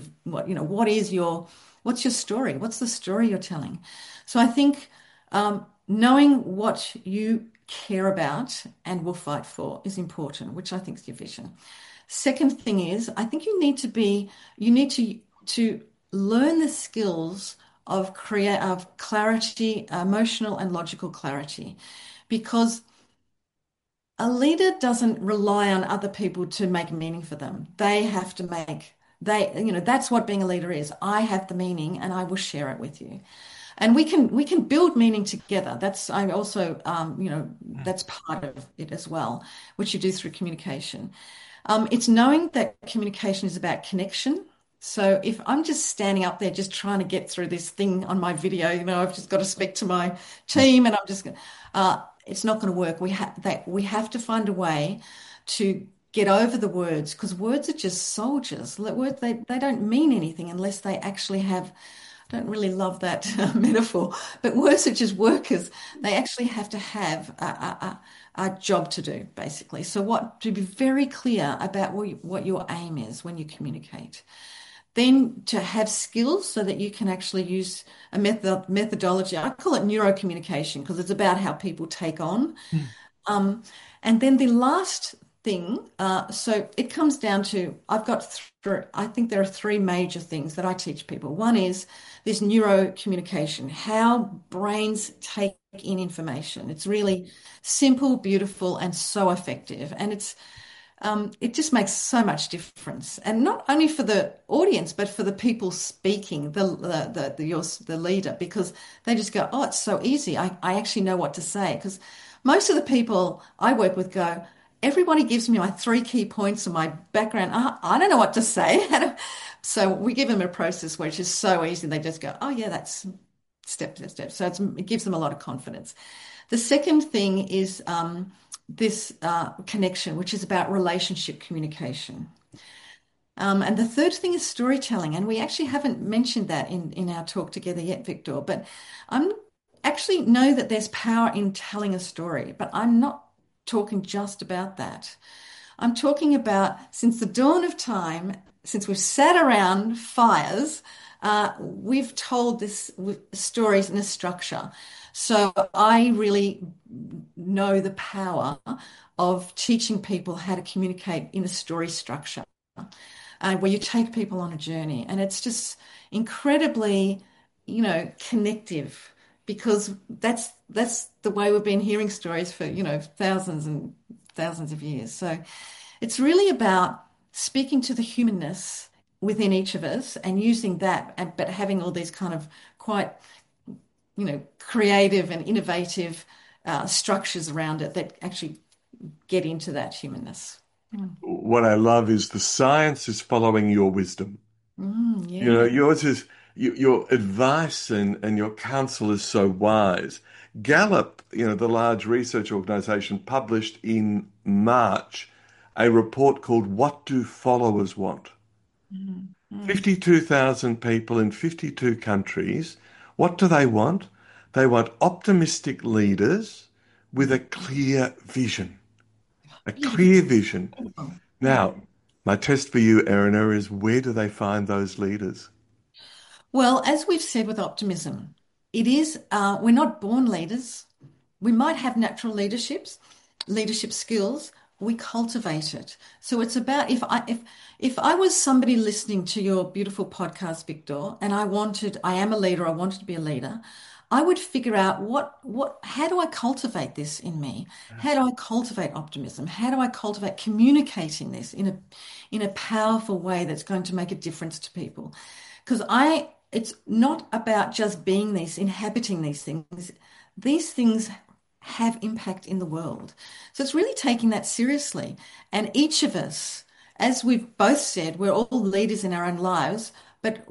what's your story? What's the story you're telling? So I think knowing what you care about and will fight for is important, which I think is your vision. Second thing is, I think you need to learn the skills of clarity, emotional and logical clarity, because a leader doesn't rely on other people to make meaning for them. They have to that's what being a leader is. I have the meaning and I will share it with you. And we can build meaning together. I also, that's part of it as well, which you do through communication. It's knowing that communication is about connection. So if I'm just standing up there just trying to get through this thing on my video, I've just got to speak to my team and it's not going to work. We have to find a way to get over the words because words are just soldiers. Words, they don't mean anything unless they actually have. I don't really love that metaphor, but words are just workers. They actually have to have a job to do, basically. So to be very clear about what your aim is when you communicate. Then to have skills so that you can actually use a methodology. I call it neurocommunication because it's about how people take on. Mm. Um, and then the last thing, so it comes down to I think there are three major things that I teach people. One is this neurocommunication, how brains take in information. It's really simple, beautiful, and so effective. And it just makes so much difference, and not only for the audience, but for the people speaking, the leader, because they just go, "Oh, it's so easy. I actually know what to say." Because most of the people I work with go, "Everybody gives me my three key points of my background. I don't know what to say." So we give them a process which is so easy. They just go, "Oh yeah, that's step, step, step." So it gives them a lot of confidence. The second thing is this connection, which is about relationship communication. And the third thing is storytelling. And we actually haven't mentioned that in our talk together yet, Victor, but I'm actually know that there's power in telling a story, but I'm not talking just about that. I'm talking about since the dawn of time, since we've sat around fires, we've told this stories in a structure. So I really know the power of teaching people how to communicate in a story structure, where you take people on a journey. And it's just incredibly, connective because that's the way we've been hearing stories for, thousands and thousands of years. So it's really about speaking to the humanness within each of us and using that, but having all these kind of quite, creative and innovative structures around it that actually get into that humanness. Mm. What I love is the science is following your wisdom. Yeah. Yours is your advice and your counsel is so wise. Gallup, the large research organization, published in March a report called What Do Followers Want? Mm, mm. 52,000 people in 52 countries. What do they want? They want optimistic leaders with a clear vision. A clear vision. Beautiful. Yeah. Now, my test for you, Erina, is where do they find those leaders? Well, as we've said with optimism, we're not born leaders. We might have natural leadership skills. We cultivate it. So it's about if I was somebody listening to your beautiful podcast, Victor, and I am a leader, I wanted to be a leader, I would figure out how do I cultivate this in me? How do I cultivate optimism? How do I cultivate communicating this in a powerful way that's going to make a difference to people? Because it's not about just being this, inhabiting these things. These things have impact in the world. So it's really taking that seriously. And each of us, as we've both said, we're all leaders in our own lives, but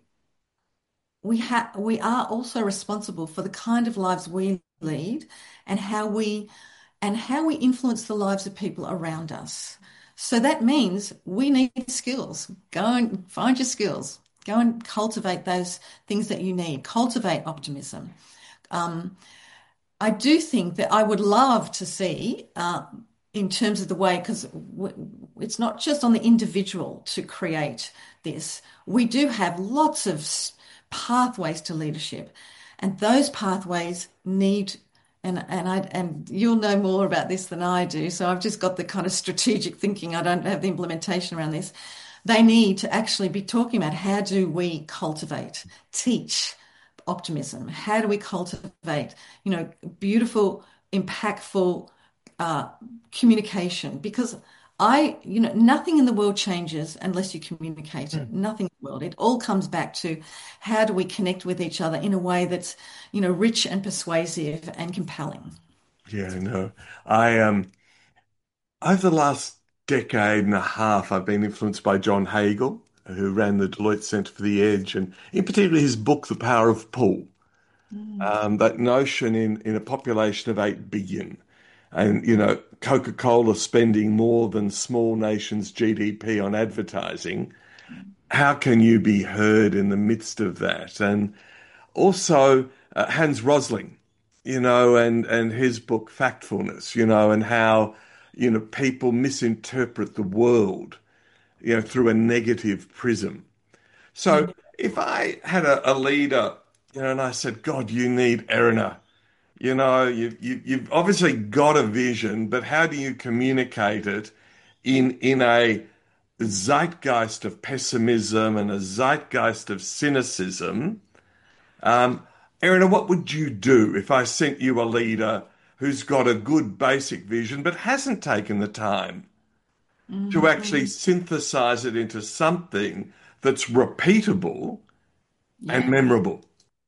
we are also responsible for the kind of lives we lead and how we influence the lives of people around us. So that means we need skills. Go and find your skills. Go and cultivate those things that you need. Cultivate optimism. Um, I do think that I would love to see, in terms of the way, because it's not just on the individual to create this. We do have lots of pathways to leadership, and those pathways need. And you'll know more about this than I do. So I've just got the kind of strategic thinking. I don't have the implementation around this. They need to actually be talking about how do we cultivate, teach optimism? How do we cultivate, beautiful, impactful uh, communication? Because nothing in the world changes unless you communicate it. Nothing in the world. It all comes back to how do we connect with each other in a way that's, rich and persuasive and compelling. Yeah, no. I over the last decade and a half, I've been influenced by John Hagel, who ran the Deloitte Centre for the Edge, and in particular his book, The Power of Pull. Mm, That notion in a population of 8 billion, and Coca-Cola spending more than small nations' GDP on advertising, how can you be heard in the midst of that? And also Hans Rosling, and his book Factfulness, and how people misinterpret the world, through a negative prism. So mm, if I had a leader, and I said, God, you need Erina. You've obviously got a vision, but how do you communicate it in a zeitgeist of pessimism and a zeitgeist of cynicism? Um, Erina, what would you do if I sent you a leader who's got a good basic vision but hasn't taken the time to mm, actually mm. synthesize it into something that's repeatable and Yeah. memorable?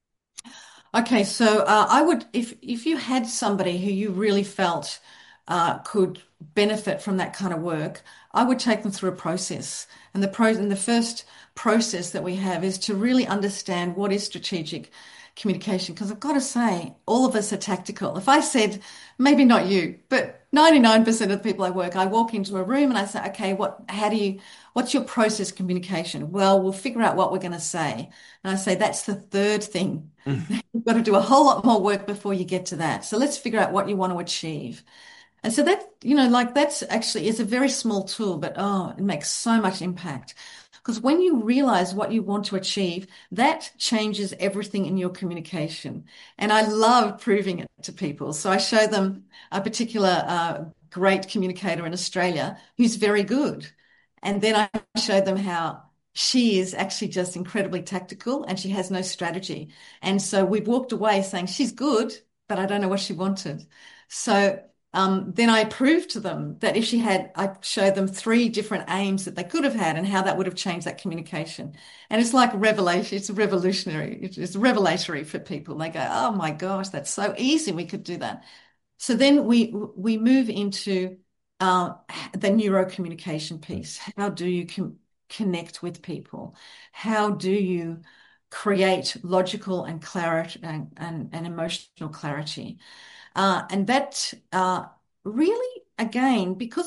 Okay, so I would, if you had somebody who you really felt could benefit from that kind of work, I would take them through a process. And the first process that we have is to really understand what is strategic communication. Because I've got to say, all of us are tactical. If I said, maybe not you, but 99% of the people I walk into a room and I say, okay, what's your process communication? Well, we'll figure out what we're going to say. And I say, that's the third thing. You've got to do a whole lot more work before you get to that. So let's figure out what you want to achieve. And so that, like that's actually is a very small tool, but it makes so much impact. Because when you realize what you want to achieve, that changes everything in your communication. And I love proving it to people. So I show them a particular great communicator in Australia who's very good. And then I show them how she is actually just incredibly tactical and she has no strategy. And so we've walked away saying she's good, but I don't know what she wanted. So then I proved to them that I showed them three different aims that they could have had and how that would have changed that communication. And it's like revelation, it's revolutionary, it's revelatory for people. They go, oh my gosh, that's so easy. We could do that. So then we move into uh, the neurocommunication piece. How do you connect with people? How do you create logical and clarity and emotional clarity? And that really, again, because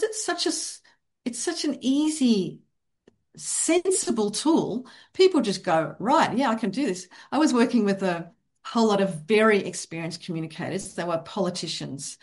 it's such an easy, sensible tool, people just go, right, yeah, I can do this. I was working with a whole lot of very experienced communicators. They were politicians.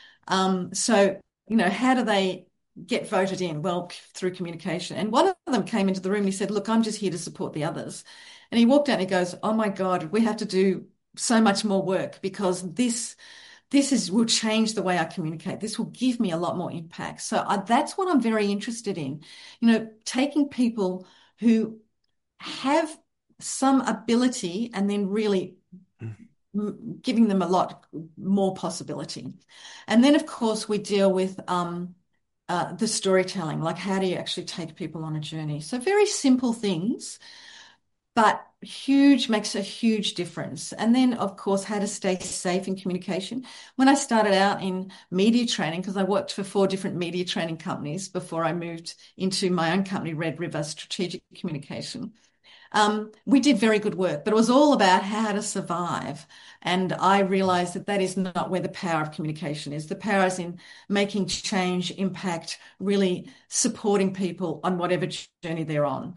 So, how do they get voted in? Well, through communication. And one of them came into the room and he said, look, I'm just here to support the others. And he walked out and he goes, oh my God, we have to do so much more work because this will change the way I communicate. This will give me a lot more impact. So that's what I'm very interested in. Taking people who have some ability and then really giving them a lot more possibility. And then, of course, we deal with the storytelling, like how do you actually take people on a journey? So very simple things, but huge makes a huge difference. And then, of course, how to stay safe in communication. When I started out in media training, because I worked for 4 different media training companies before I moved into my own company, Red River Strategic Communication. We did very good work, but it was all about how to survive. And I realized that that is not where the power of communication is. The power is in making change, impact, really supporting people on whatever journey they're on.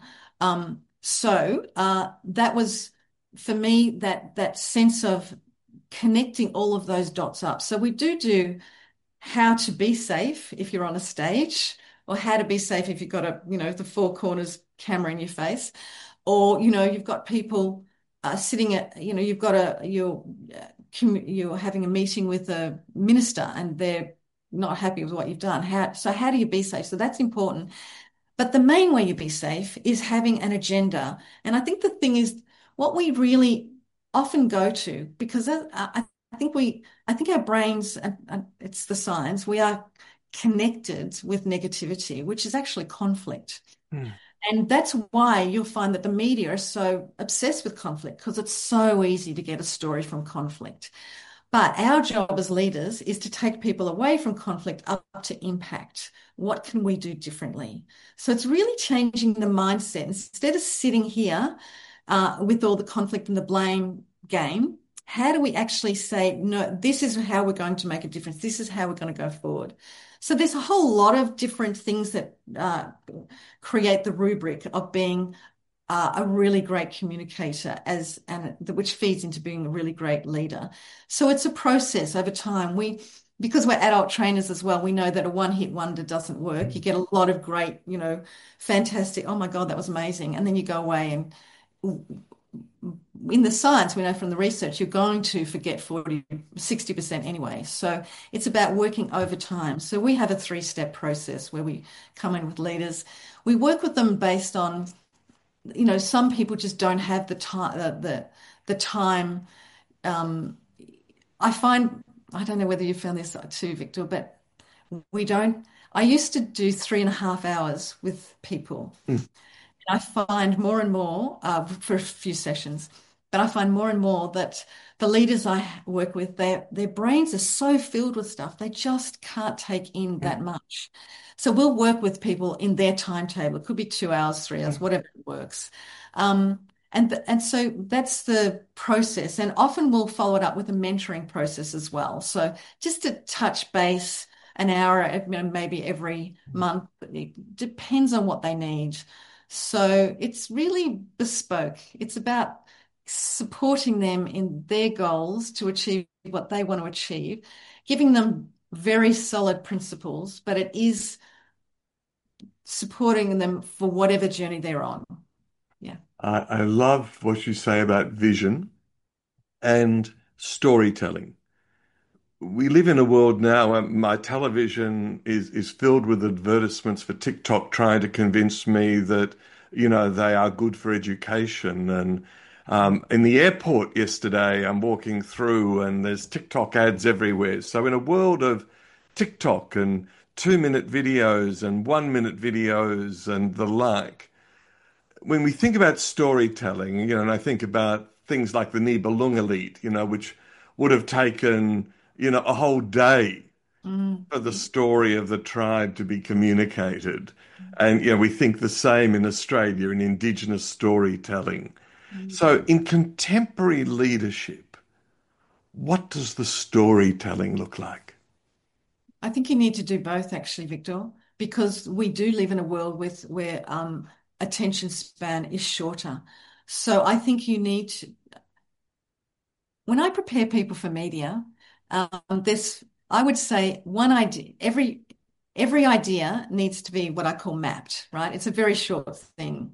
That was for me that sense of connecting all of those dots up. So we do how to be safe if you're on a stage, or how to be safe if you've got the 4 corners camera in your face, or you've got people sitting at you've got you're having a meeting with a minister and they're not happy with what you've done. How do you be safe? So that's important. But the main way you be safe is having an agenda. And I think the thing is what we really often go to, because I think our brains, and it's the science, we are connected with negativity, which is actually conflict. Mm. And that's why you'll find that the media are so obsessed with conflict, because it's so easy to get a story from conflict. But our job as leaders is to take people away from conflict up to impact. What can we do differently? So it's really changing the mindset. Instead of sitting here with all the conflict and the blame game, how do we actually say, no, this is how we're going to make a difference. This is how we're going to go forward. So there's a whole lot of different things that create the rubric of being a really great communicator, which feeds into being a really great leader. So it's a process over time. Because we're adult trainers as well, we know that a one-hit wonder doesn't work. You get a lot of great, fantastic, oh my God, that was amazing. And then you go away, and in the science, we know from the research, you're going to forget 60% anyway. So it's about working over time. So we have a 3-step process where we come in with leaders. We work with them based on, some people just don't have the time, the time. I don't know whether you found this too, Victor, but we don't. I used to do 3.5 hours with people. Mm. I find more and more for a few sessions, but I find more and more that the leaders I work with, their brains are so filled with stuff, they just can't take in that much. So we'll work with people in their timetable. It could be 2 hours, 3 hours, whatever works. And so that's the process. And often we'll follow it up with a mentoring process as well. So just to touch base an hour, maybe every month, it depends on what they need. So it's really bespoke. It's about supporting them in their goals to achieve what they want to achieve, giving them very solid principles, but it is supporting them for whatever journey they're on. Yeah. I love what you say about vision and storytelling. We live in a world now where my television is filled with advertisements for TikTok trying to convince me that, they are good for education. And in the airport yesterday, I'm walking through and there's TikTok ads everywhere. So in a world of TikTok and 2-minute videos and 1-minute videos and the like, when we think about storytelling, and I think about things like the Nibelung Elite, which would have taken, a whole day for the story of the tribe to be communicated. And, we think the same in Australia in Indigenous storytelling. So in contemporary leadership, what does the storytelling look like? I think you need to do both, actually, Victor, because we do live in a world where attention span is shorter. So I think you need to, when I prepare people for media, I would say one idea, every idea needs to be what I call mapped, right? It's a very short thing.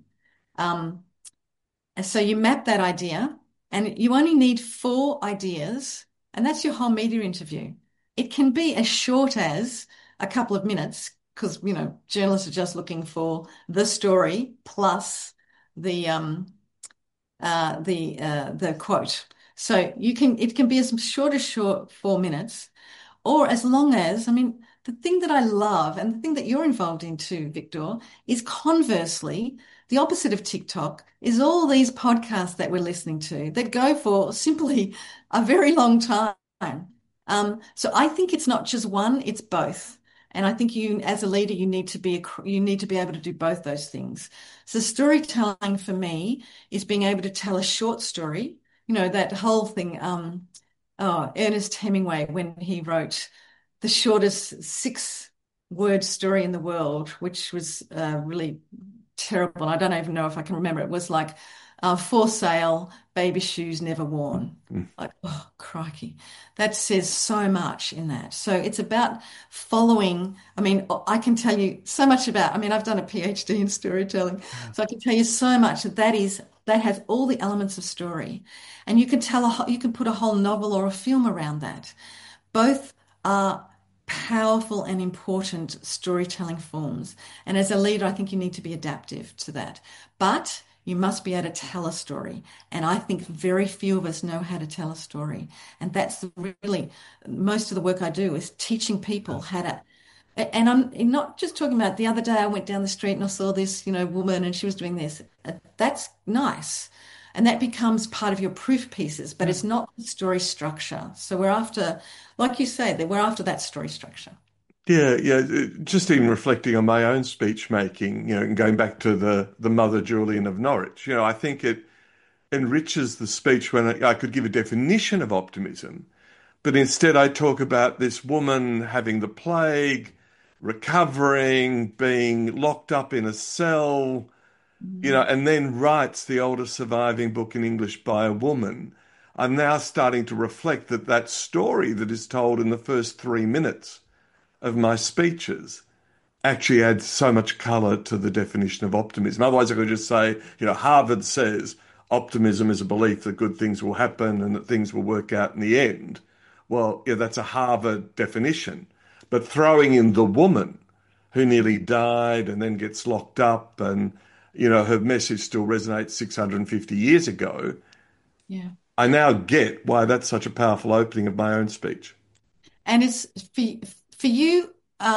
And so you map that idea, and you only need 4 ideas, and that's your whole media interview. It can be as short as a couple of minutes, because journalists are just looking for the story plus the quote. So it can be as short as 4 minutes, or as long as, I mean, the thing that I love and the thing that you're involved in too, Victor, is conversely, the opposite of TikTok is all these podcasts that we're listening to that go for simply a very long time. So I think it's not just one, it's both. And I think you, as a leader, you need to be able to do both those things. So storytelling for me is being able to tell a short story, that whole thing. Ernest Hemingway, when he wrote the shortest six-word story in the world, which was really terrible. I don't even know if I can remember. It was like, for sale, baby shoes never worn. Mm. Like, oh, crikey. That says so much in that. So it's about following. I mean, I can tell you so much about, I mean, I've done a PhD in storytelling, so I can tell you so much that has all the elements of story. And you can you can put a whole novel or a film around that. Both are powerful and important storytelling forms. And as a leader, I think you need to be adaptive to that. But you must be able to tell a story. And I think very few of us know how to tell a story. And that's really most of the work I do is teaching people how to. And I'm not just talking about the other day, I went down the street and I saw this, woman and she was doing this. That's nice. And that becomes part of your proof pieces, but it's not the story structure. So we're after, like you say, that we're after that story structure. Yeah, yeah. Just in reflecting on my own speech making, and going back to the Mother Julian of Norwich, I think it enriches the speech when I could give a definition of optimism, but instead I talk about this woman having the plague, recovering, being locked up in a cell, Mm. and then writes the oldest surviving book in English by a woman. I'm now starting to reflect that story that is told in the first 3 minutes of my speeches actually adds so much color to the definition of optimism. Otherwise, I could just say, Harvard says optimism is a belief that good things will happen and that things will work out in the end. Well, yeah, that's a Harvard definition. But throwing in the woman who nearly died and then gets locked up and, her message still resonates 650 years ago, Yeah. I now get why that's such a powerful opening of my own speech. And it's for you,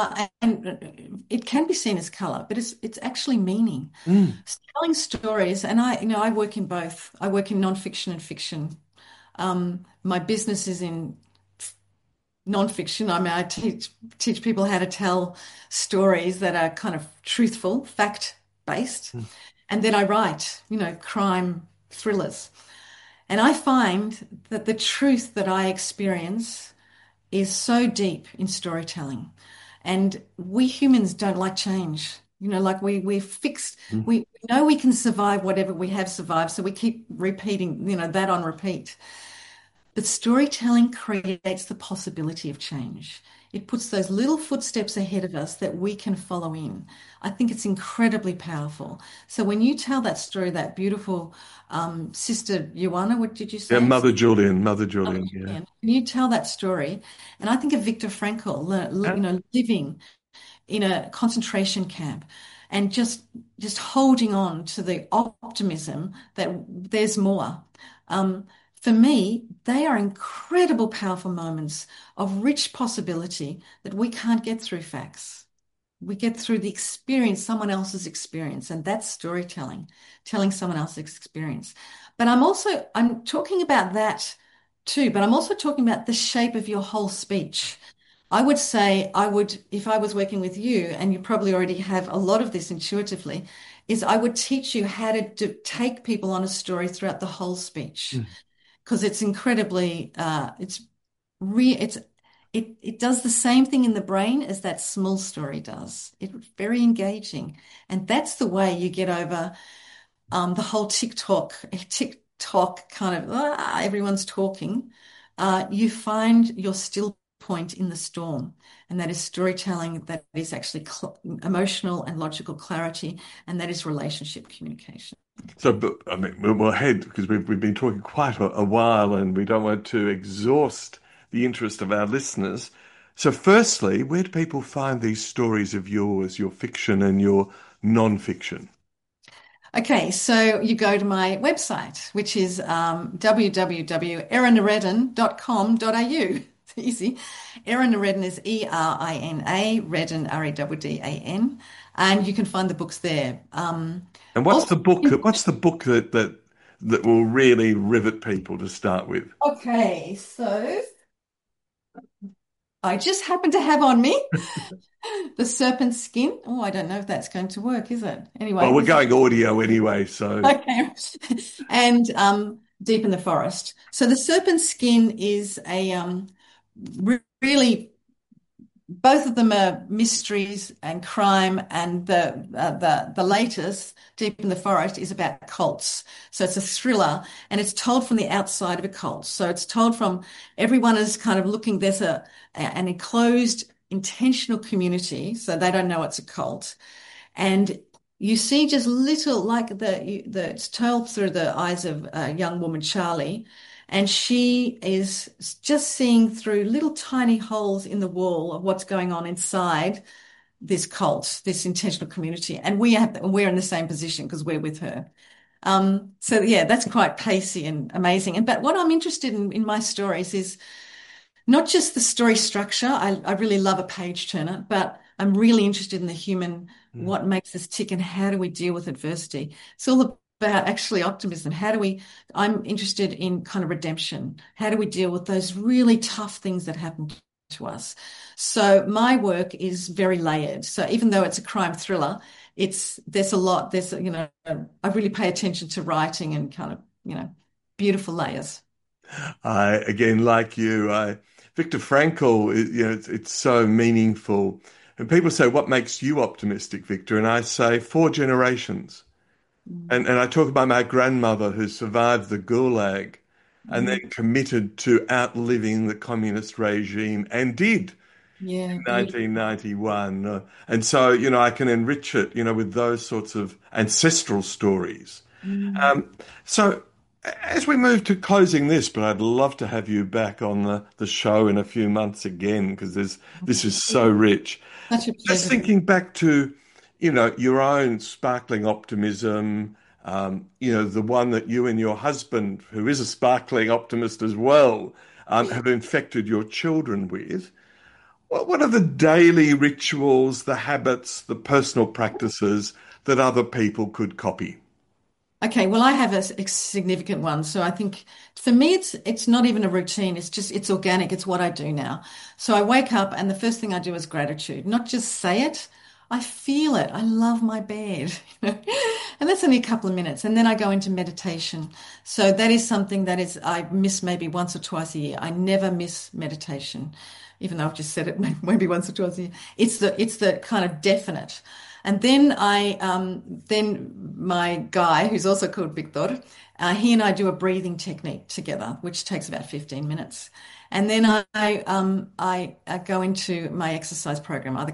and it can be seen as color, but it's actually meaning. Mm. Telling stories, and I work in both. I work in nonfiction and fiction. My business is in nonfiction. I mean, I teach people how to tell stories that are kind of truthful, fact based, and then I write, crime thrillers. And I find that the truth that I experience is so deep in storytelling. And we humans don't like change. Like we're fixed. Mm. We know we can survive whatever we have survived. So we keep repeating, that on repeat. But storytelling creates the possibility of change. It puts those little footsteps ahead of us that we can follow in. I think it's incredibly powerful. So when you tell that story, that beautiful Sister Joanna, what did you Yeah, say? Mother Julian, Mother Oh, Julian, yeah. When you tell that story, and I think of Viktor Frankl, living in a concentration camp and just holding on to the optimism that there's more. For me, they are incredible, powerful moments of rich possibility that we can't get through facts. We get through the experience, someone else's experience, and that's storytelling, telling someone else's experience. But I'm talking about that too, but I'm also talking about the shape of your whole speech. I would say if I was working with you, and you probably already have a lot of this intuitively, is I would teach you how to take people on a story throughout the whole speech Mm. because it's incredibly, it's it does the same thing in the brain as that small story does. It's very engaging, and that's the way you get over the whole TikTok kind of everyone's talking. You find your still point in the storm, and that is storytelling. That is actually emotional and logical clarity, and that is relationship communication. So, but, I mean, we'll head because we've been talking quite a while, and we don't want to exhaust the interest of our listeners. So, firstly, where do people find these stories of yours, your fiction and your non-fiction? Okay, so you go to my website, which is www.erinaredden.com.au. It's easy. Erin Redden is Erina, Redden, Reddan. And you can find the books there. And Also, what's the book that will really rivet people to start with? okay, so I just happen to have on me The Serpent's Skin. Oh, I don't know if that's going to work, is it? Well, Anyway, we're this is going audio anyway, so okay. And Deep in the Forest. So The Serpent's Skin is a really both of them are mysteries and crime, and the latest, Deep in the Forest, is about cults. So it's a thriller, and it's told from the outside of a cult. So it's told from everyone is kind of looking. There's an enclosed, intentional community, so they don't know it's a cult, and you see just little like it's told through the eyes of a young woman, Charlie, and she is just seeing through little tiny holes in the wall of what's going on inside this cult, this intentional community. And we're in the same position because we're with her. So yeah, that's quite pacey and amazing. But what I'm interested in my stories is not just the story structure. I really love a page turner, but I'm really interested in the human, mm. what makes us tick and how do we deal with adversity. It's all about actually optimism. I'm interested in kind of redemption. How do we deal with those really tough things that happen to us? So my work is very layered. So even though it's a crime thriller, there's a lot, I really pay attention to writing and kind of, beautiful layers. I again, like you, Viktor Frankl, it's so meaningful. And people say, "What makes you optimistic, Victor?" And I say, four generations. Mm. And I talk about my grandmother who survived the Gulag and Mm. then committed to outliving the communist regime and did Yeah, in beautiful. 1991. And so, I can enrich it, with those sorts of ancestral stories. Mm. Um, so as we move to closing this, but I'd love to have you back on the show in a few months again because this is so rich. Such a Just pleasure. thinking back to, your own sparkling optimism, the one that you and your husband, who is a sparkling optimist as well, have infected your children with. What are the daily rituals, the habits, the personal practices that other people could copy? Okay, well, I have a significant one. So I think for me, it's not even a routine. It's organic. It's what I do now. So I wake up and the first thing I do is gratitude. Not just say it, I feel it. I love my bed, you know, and that's only a couple of minutes. And then I go into meditation. So that is something I miss maybe once or twice a year. I never miss meditation, even though I've just said it maybe once or twice a year. It's the kind of definite. And then my guy, who's also called Victor, he and I do a breathing technique together, which takes about 15 minutes. And then I go into my exercise program, either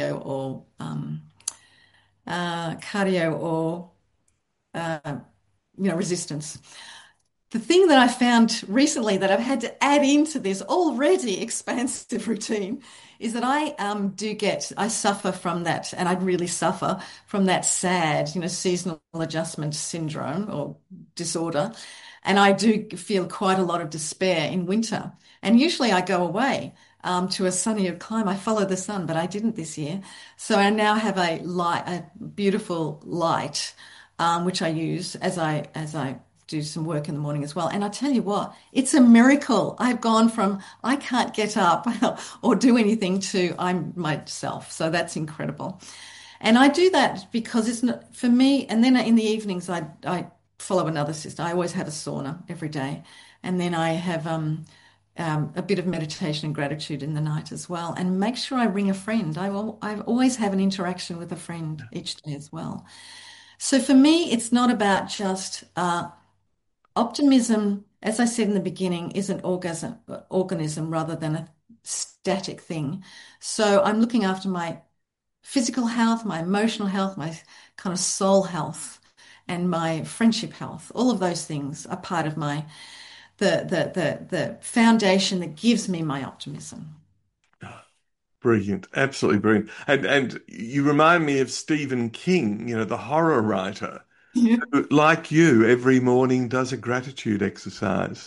cardio or uh, resistance. The thing that I found recently that I've had to add into this already expansive routine is that I suffer from that, and I really suffer from that SAD, seasonal adjustment syndrome or disorder. And I do feel quite a lot of despair in winter. And usually I go away to a sunnier climate. I follow the sun, but I didn't this year. So I now have a beautiful light, which I use as I do some work in the morning as well. And I tell you what, it's a miracle. I've gone from I can't get up or do anything to I'm myself. So that's incredible. And I do that because it's not for me. And then in the evenings, I follow another system. I always have a sauna every day. And then I have a bit of meditation and gratitude in the night as well. And make sure I ring a friend. I always have an interaction with a friend each day as well. So for me, it's not about just optimism, as I said in the beginning, is an organism rather than a static thing. So I'm looking after my physical health, my emotional health, my kind of soul health, and my friendship health. All of those things are part of my the foundation that gives me my optimism. Brilliant, absolutely brilliant. And you remind me of Stephen King, the horror writer. Yeah. who, like you, every morning does a gratitude exercise.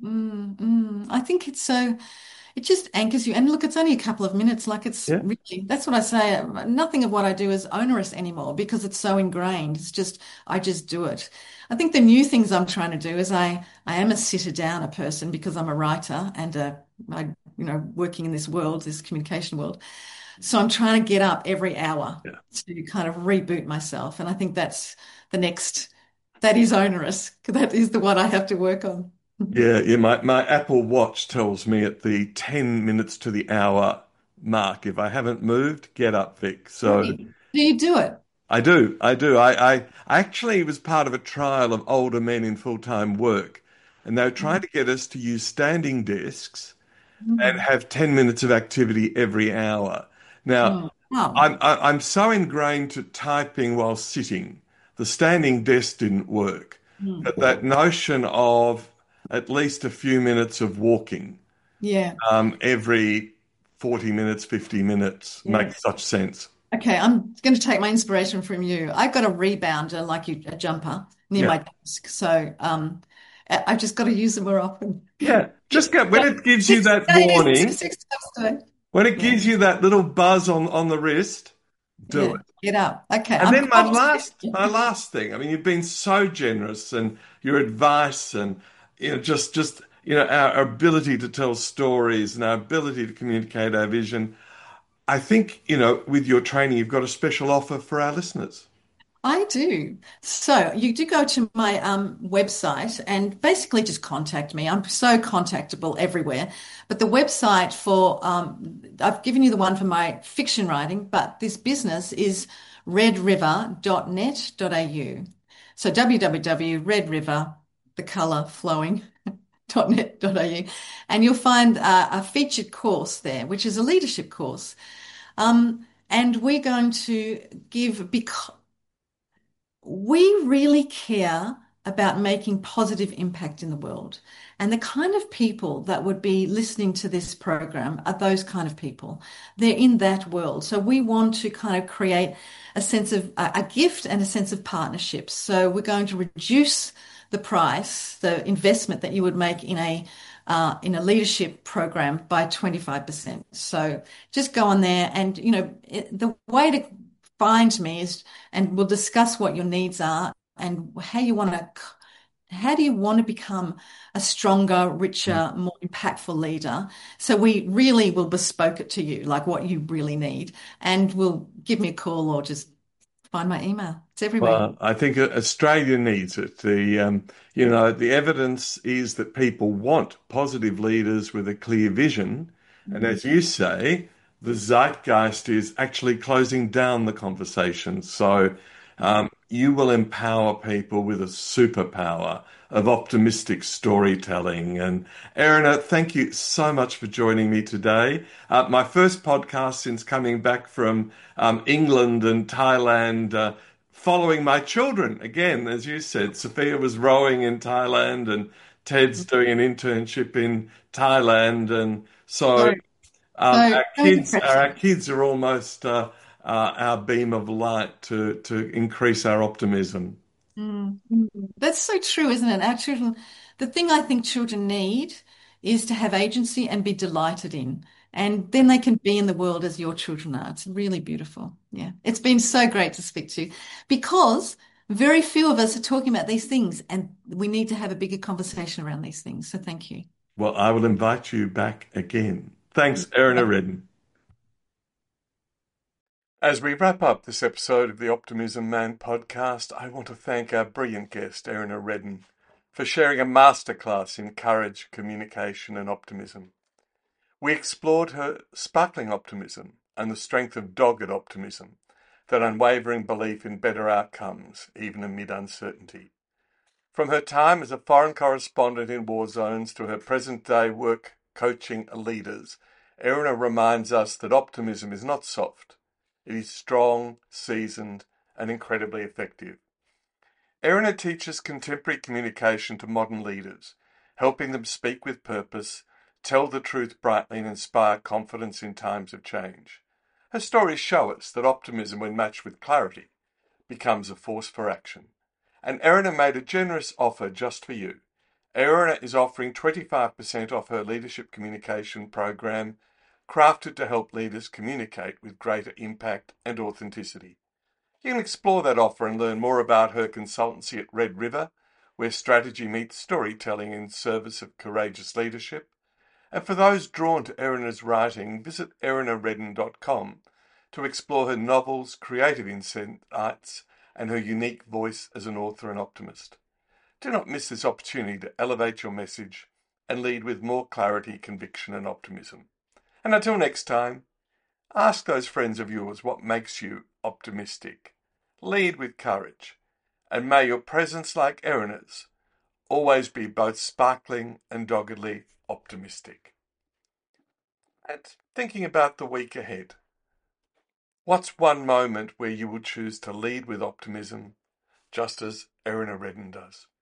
I think it's so, it just anchors you. And look, it's only a couple of minutes. Like it's Yeah. really, that's what I say. Nothing of what I do is onerous anymore because it's so ingrained. It's just, I just do it. I think the new things I'm trying to do is I am a sitter downer person because I'm a writer and working in this world, this communication world. So I'm trying to get up every hour Yeah. to kind of reboot myself. And I think that's the next, that is onerous. That is the one I have to work on. Yeah, yeah. My Apple Watch tells me at the 10 minutes to the hour mark, if I haven't moved, get up, Vic. So Really? Do you do it? I do. I do. I actually was part of a trial of older men in full-time work, and they were trying to get us to use standing desks and Mm. have 10 minutes of activity every hour. Now, Mm. Wow. I'm so ingrained to typing while sitting. The standing desk didn't work. Mm. But that notion of at least a few minutes of walking Yeah. every 40 minutes, 50 minutes makes Yes. such sense. Okay, I'm going to take my inspiration from you. I've got a rebounder, like you, a jumper near Yeah. my desk. So I've just got to use it more often. Yeah. Just get when Like it gives you six that days, warning, six times a day. when it Yeah. gives you that little buzz on the wrist, do Yeah. it. Get up. Okay. And then Obviously. my last thing, I mean, you've been so generous and your advice and just our ability to tell stories and our ability to communicate our vision. I think, with your training, you've got a special offer for our listeners. I do. So you do go to my website and basically just contact me. I'm so contactable everywhere. But the website for, I've given you the one for my fiction writing, but this business is redriver.net.au. So www.redriver, the color flowing, .net.au. And you'll find a featured course there, which is a leadership course. And we're going to give, because we really care about making positive impact in the world. And the kind of people that would be listening to this program are those kind of people. They're in that world. So we want to kind of create a sense of a gift and a sense of partnership. So we're going to reduce the price, the investment that you would make in a leadership program by 25%. So just go on there and, the way to find me is, and we'll discuss what your needs are and how do you want to become a stronger, richer, more impactful leader? So we really will bespoke it to you, like what you really need. And will give me a call or just find my email. It's everywhere. Well, I think Australia needs it. The evidence is that people want positive leaders with a clear vision. And Mm. as you say, the zeitgeist is actually closing down the conversation. So you will empower people with a superpower of optimistic storytelling. And Erina, thank you so much for joining me today. My first podcast since coming back from England and Thailand. Following my children again, as you said, Sophia was rowing in Thailand and Ted's doing an internship in Thailand, and so So, so our no kids, our depression. kids are almost our beam of light to increase our optimism. Mm. That's so true, isn't it? Our children, the thing I think children need is to have agency and be delighted in. And then they can be in the world as your children are. It's really beautiful. Yeah. It's been so great to speak to you because very few of us are talking about these things and we need to have a bigger conversation around these things. So thank you. Well, I will invite you back again. Thanks, Erina Redden. As we wrap up this episode of the Optimism Man podcast, I want to thank our brilliant guest, Erina Redden, for sharing a masterclass in courage, communication, and optimism. We explored her sparkling optimism and the strength of dogged optimism, that unwavering belief in better outcomes, even amid uncertainty. From her time as a foreign correspondent in war zones to her present-day work coaching leaders, Erina reminds us that optimism is not soft. It is strong, seasoned, and incredibly effective. Erina teaches contemporary communication to modern leaders, helping them speak with purpose, tell the truth brightly, and inspire confidence in times of change. Her stories show us that optimism, when matched with clarity, becomes a force for action. and Erina made a generous offer just for you. Erina is offering 25% off her leadership communication program, crafted to help leaders communicate with greater impact and authenticity. You can explore that offer and learn more about her consultancy at Red River, where strategy meets storytelling in service of courageous leadership. And for those drawn to Erina's writing, visit erinaredden.com to explore her novels, creative insights, and her unique voice as an author and optimist. Do not miss this opportunity to elevate your message and lead with more clarity, conviction, and optimism. And until next time, ask those friends of yours what makes you optimistic. Lead with courage, and may your presence, like Erina's, always be both sparkling and doggedly optimistic. And thinking about the week ahead, what's one moment where you would choose to lead with optimism, just as Erina Redden does?